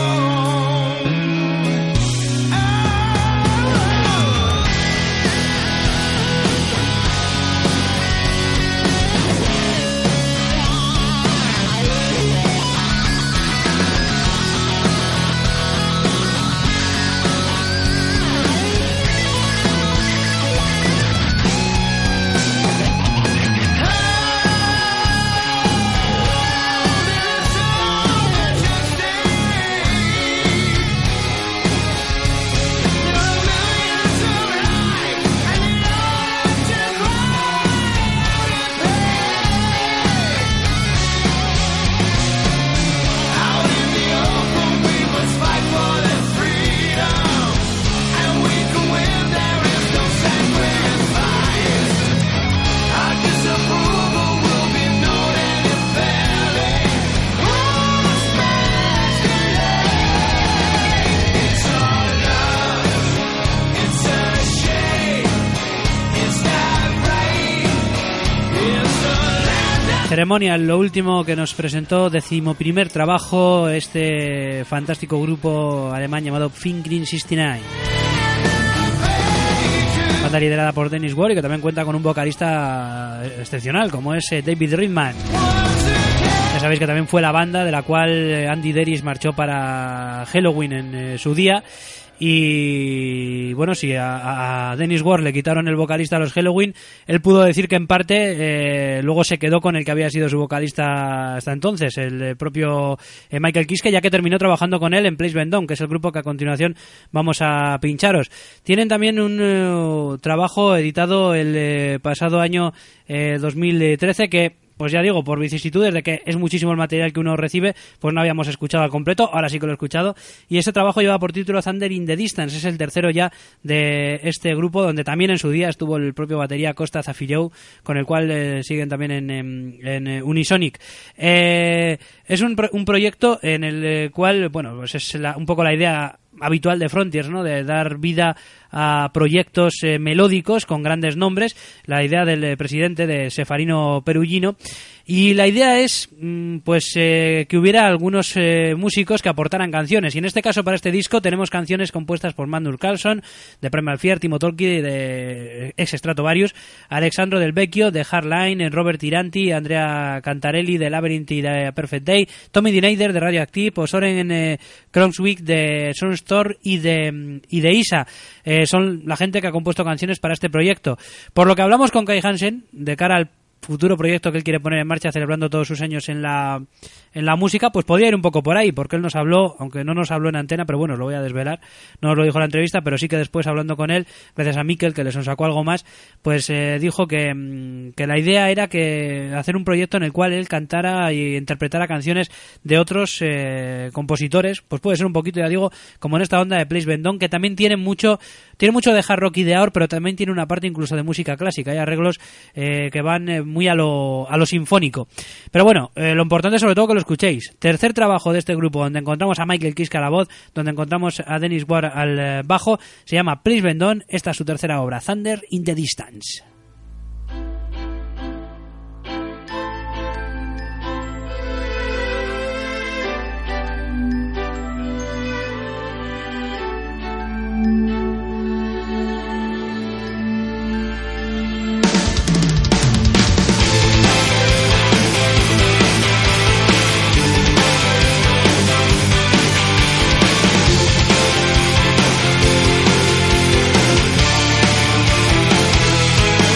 Ceremonial, lo último que nos presentó, 11º trabajo, este fantástico grupo alemán llamado Fingering 69. Banda liderada por Dennis Ward y que también cuenta con un vocalista excepcional como es David Ridman. Ya sabéis que también fue la banda de la cual Andy Deris marchó para Halloween en su día. Y bueno, si a Dennis Ward le quitaron el vocalista a los Halloween, él pudo decir que en parte luego se quedó con el que había sido su vocalista hasta entonces, el propio Michael Kiske, ya que terminó trabajando con él en Place Vendôme, que es el grupo que a continuación vamos a pincharos. Tienen también un trabajo editado el pasado año 2013 que, pues ya digo, por vicisitudes de que es muchísimo el material que uno recibe, pues no habíamos escuchado al completo, ahora sí que lo he escuchado, y ese trabajo lleva por título Thunder in the Distance, es el tercero ya de este grupo, donde también en su día estuvo el propio batería Costa Zafirou, con el cual siguen también en Unisonic. Es un proyecto en el cual, bueno, pues es un poco la idea habitual de Frontiers, ¿no? De dar vida a proyectos melódicos con grandes nombres, la idea del presidente de Ceferino Perugino, y la idea es pues que hubiera algunos músicos que aportaran canciones, y en este caso para este disco tenemos canciones compuestas por Magnus Carlsson, de Primal Fear, Timo Tolkki, de Ex Stratovarius, Alessandro Del Vecchio, de Hardline, Robert Tiranti, Andrea Cantarelli, de Labyrinth y de Perfect Day, Tommy Dinader, de Radioactive, o Soren Kronswick, de Sunstorm y de ISA. Son la gente que ha compuesto canciones para este proyecto. Por lo que hablamos con Kai Hansen de cara al futuro proyecto que él quiere poner en marcha, celebrando todos sus años en la música, pues podría ir un poco por ahí, porque él nos habló, aunque no nos habló en antena, pero bueno, lo voy a desvelar, no nos lo dijo en la entrevista, pero sí que después, hablando con él, gracias a Mikel, que les sacó algo más, pues dijo que la idea era que hacer un proyecto en el cual él cantara y interpretara canciones de otros compositores, pues puede ser un poquito, ya digo, como en esta onda de Place Vendôme, que también tiene mucho de hard rock y de AOR, pero también tiene una parte incluso de música clásica, hay arreglos que van muy a lo sinfónico. Pero bueno, lo importante es sobre todo que lo escuchéis. Tercer trabajo de este grupo, donde encontramos a Michael Kiske a la voz, donde encontramos a Dennis Ward al bajo, se llama Place Vendôme. Esta es su tercera obra, Thunder in the Distance. Thunder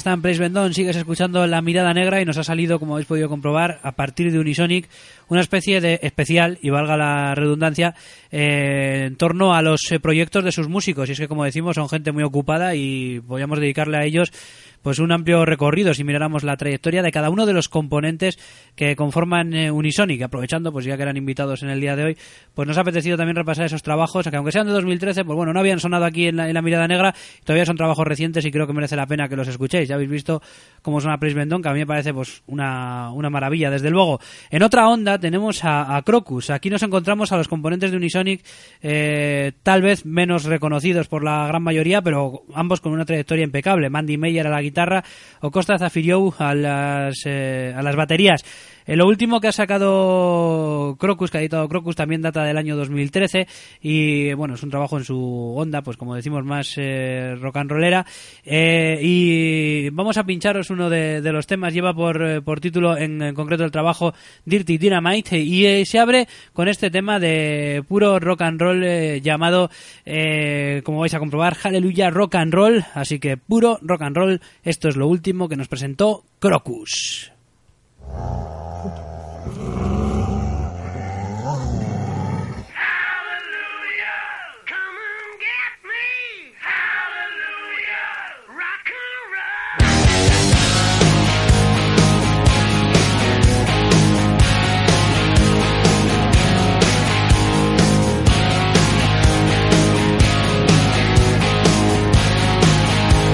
está en Place Vendón, sigues escuchando La Mirada Negra y nos ha salido, como habéis podido comprobar, a partir de Unisonic, una especie de especial, y valga la redundancia, en torno a los proyectos de sus músicos. Y es que, como decimos, son gente muy ocupada y podríamos dedicarle a ellos pues un amplio recorrido si miráramos la trayectoria de cada uno de los componentes que conforman Unisonic. Aprovechando, pues ya que eran invitados en el día de hoy, pues nos ha apetecido también repasar esos trabajos, que aunque sean de 2013, pues bueno, no habían sonado aquí en la Mirada Negra, todavía son trabajos recientes y creo que merece la pena que los escuchéis. Ya habéis visto cómo suena Place Vendón, que a mí me parece pues una maravilla, desde luego. En otra onda tenemos a Crocus. Aquí nos encontramos a los componentes de Unisonic, tal vez menos reconocidos por la gran mayoría, pero ambos con una trayectoria impecable. Mandy Meyer a la guitarra o Costa Zafiriou a las baterías. Lo último que ha sacado Crocus, que ha editado Crocus, también data del año 2013 y bueno, es un trabajo en su onda, pues como decimos, más rock and rollera, y vamos a pincharos uno de los temas. Lleva por título en concreto el trabajo Dirty Dynamite y se abre con este tema de puro rock and roll llamado, como vais a comprobar, Hallelujah Rock and Roll. Así que puro rock and roll, esto es lo último que nos presentó Crocus.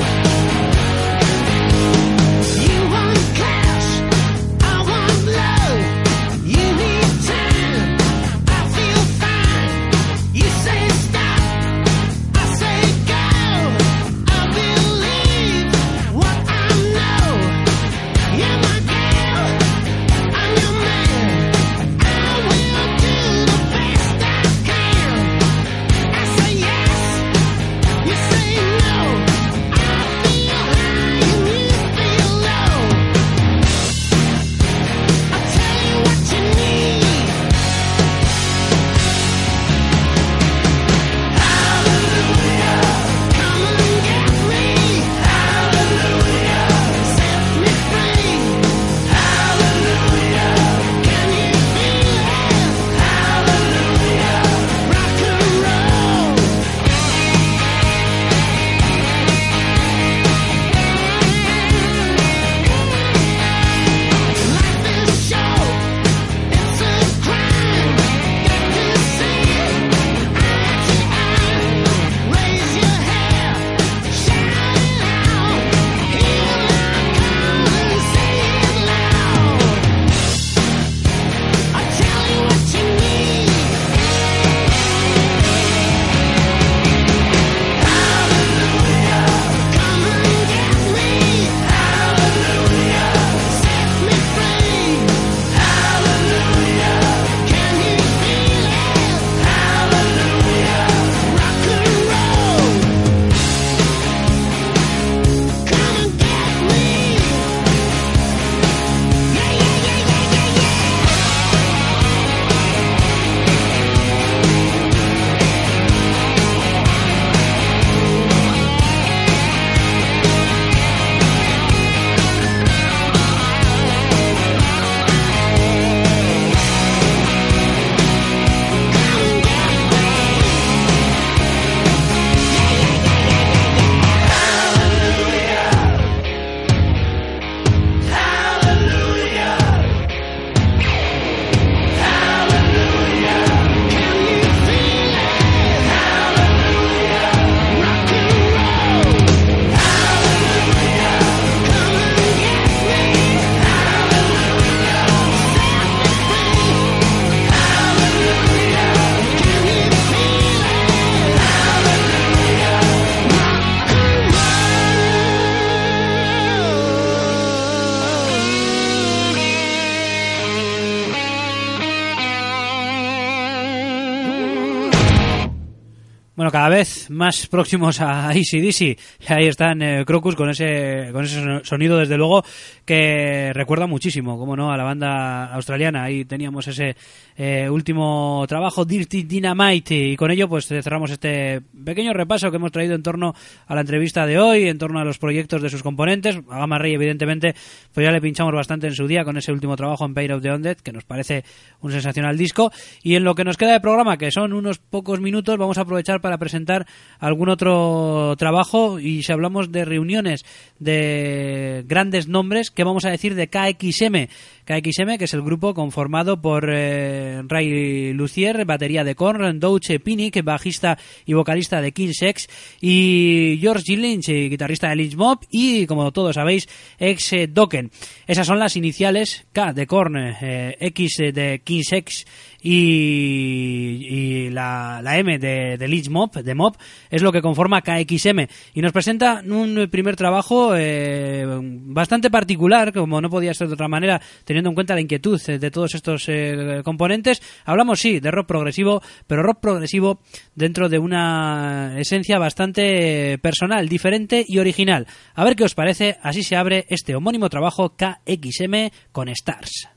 You want cash, I want love. Bueno, cada vez más próximos a AC/DC. Ahí están Crocus con ese sonido, desde luego, que recuerda muchísimo, como no, a la banda australiana. Ahí teníamos ese último trabajo, Dirty Dynamite, y con ello pues cerramos este pequeño repaso que hemos traído en torno a la entrevista de hoy, en torno a los proyectos de sus componentes. A Gamma Ray, evidentemente, pues ya le pinchamos bastante en su día con ese último trabajo en Pair of the Undead, que nos parece un sensacional disco. Y en lo que nos queda de programa, que son unos pocos minutos, vamos a aprovechar para presentar algún otro trabajo, y si hablamos de reuniones de grandes nombres, ¿qué vamos a decir de KXM? KXM, que es el grupo conformado por Ray Lucier, batería de Korn, Douche Pinnick, bajista y vocalista de King's X, y George G. Lynch, guitarrista de Lynch Mob y, como todos sabéis, ex Dokken. Esas son las iniciales: K de Korn, X de King's X y la M de Lynch Mob, de Mob, es lo que conforma KXM, y nos presenta un primer trabajo bastante particular, como no podía ser de otra manera, teniendo en cuenta la inquietud de todos estos componentes. Hablamos, sí, de rock progresivo, pero rock progresivo dentro de una esencia bastante personal, diferente y original. A ver qué os parece. Así se abre este homónimo trabajo, KXM con Stars.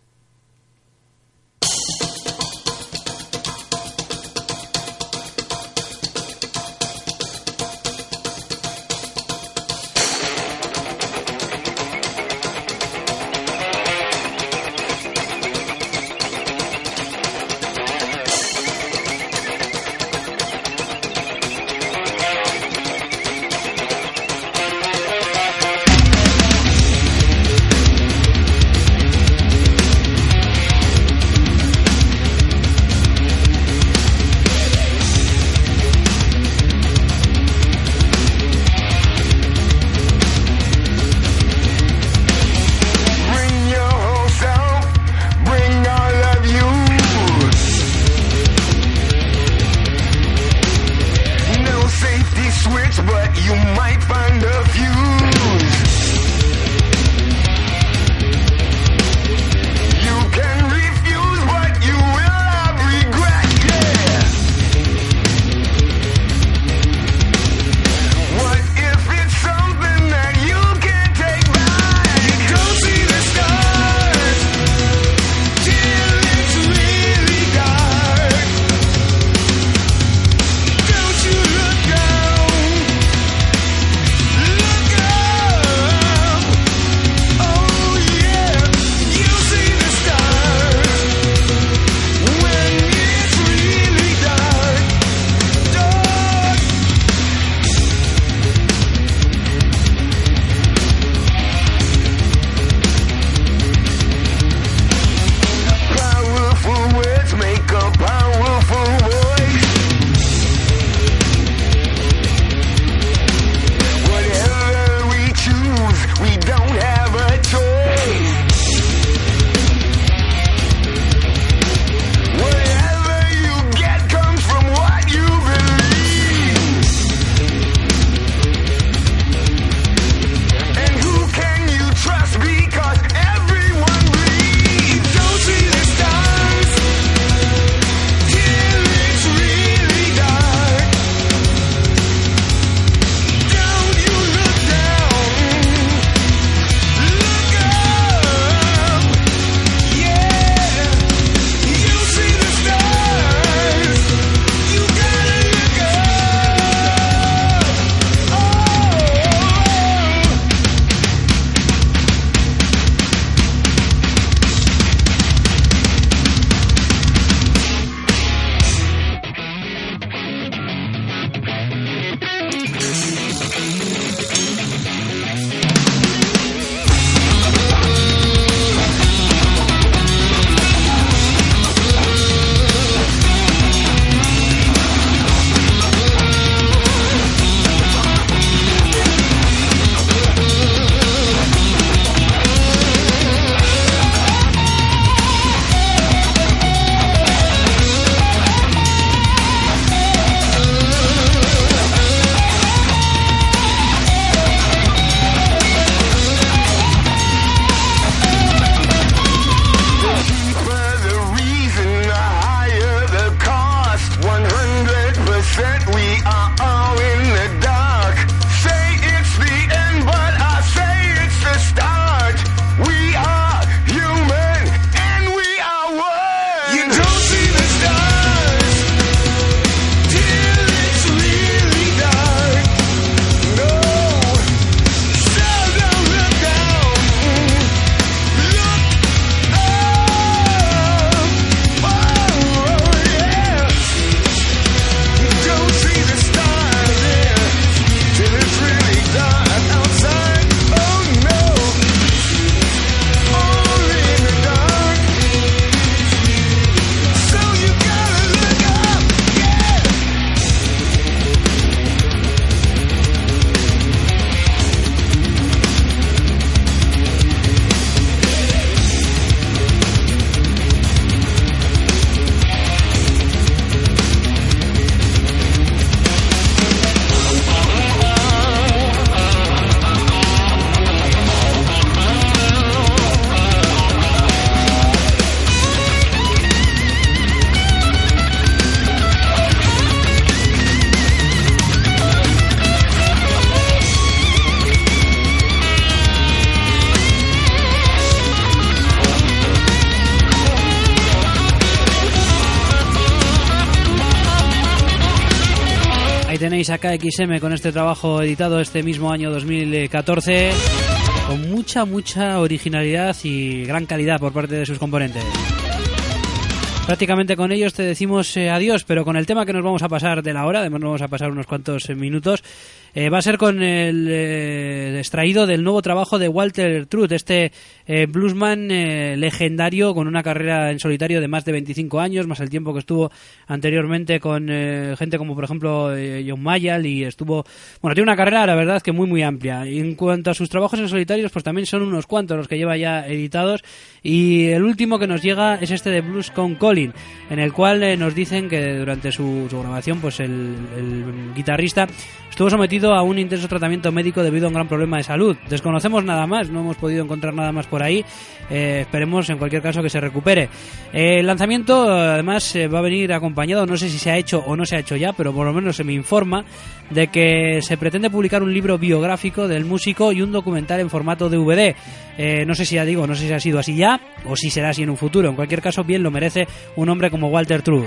tenéis a KXM con este trabajo editado este mismo año 2014, con mucha originalidad y gran calidad por parte de sus componentes. Prácticamente con ellos te decimos adiós, pero con el tema que nos vamos a pasar de la hora, además nos vamos a pasar unos cuantos minutos, va a ser con el extraído del nuevo trabajo de Walter Trout, este bluesman legendario con una carrera en solitario de más de 25 años, más el tiempo que estuvo anteriormente con gente como por ejemplo John Mayall, y estuvo, bueno, tiene una carrera la verdad que muy amplia. Y en cuanto a sus trabajos en solitarios, pues también son unos cuantos los que lleva ya editados, y el último que nos llega es este de Blues con Colin, en el cual nos dicen que durante su grabación pues el guitarrista estuvo sometido a un intenso tratamiento médico debido a un gran problema de salud. Desconocemos nada más, no hemos podido encontrar nada más por ahí, esperemos en cualquier caso que se recupere. El lanzamiento además va a venir acompañado, no sé si se ha hecho o no se ha hecho ya, pero por lo menos se me informa de que se pretende publicar un libro biográfico del músico y un documental en formato DVD. No sé si ya digo, no sé si ha sido así ya o si será así en un futuro. En cualquier caso, bien lo merece un hombre como Walter Trout.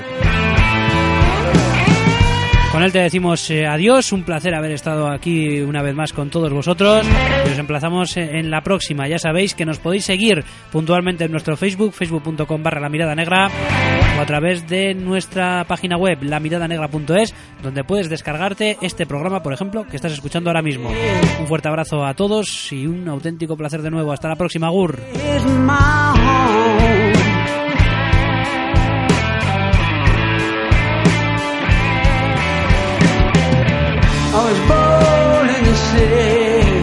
Con él te decimos adiós, un placer haber estado aquí una vez más con todos vosotros, y os emplazamos en la próxima. Ya sabéis que nos podéis seguir puntualmente en nuestro Facebook, facebook.com/lamiradanegra, o a través de nuestra página web, lamiradanegra.es, donde puedes descargarte este programa, por ejemplo, que estás escuchando ahora mismo. Un fuerte abrazo a todos y un auténtico placer de nuevo. Hasta la próxima, Agur. I was born in the city,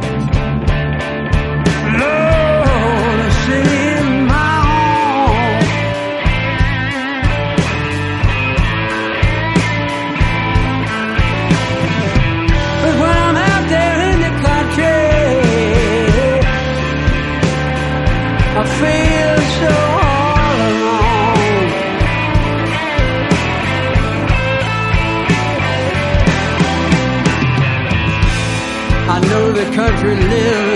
Lord, the city is my home. But when I'm out there in the country, I feel so all alone. I know the country lives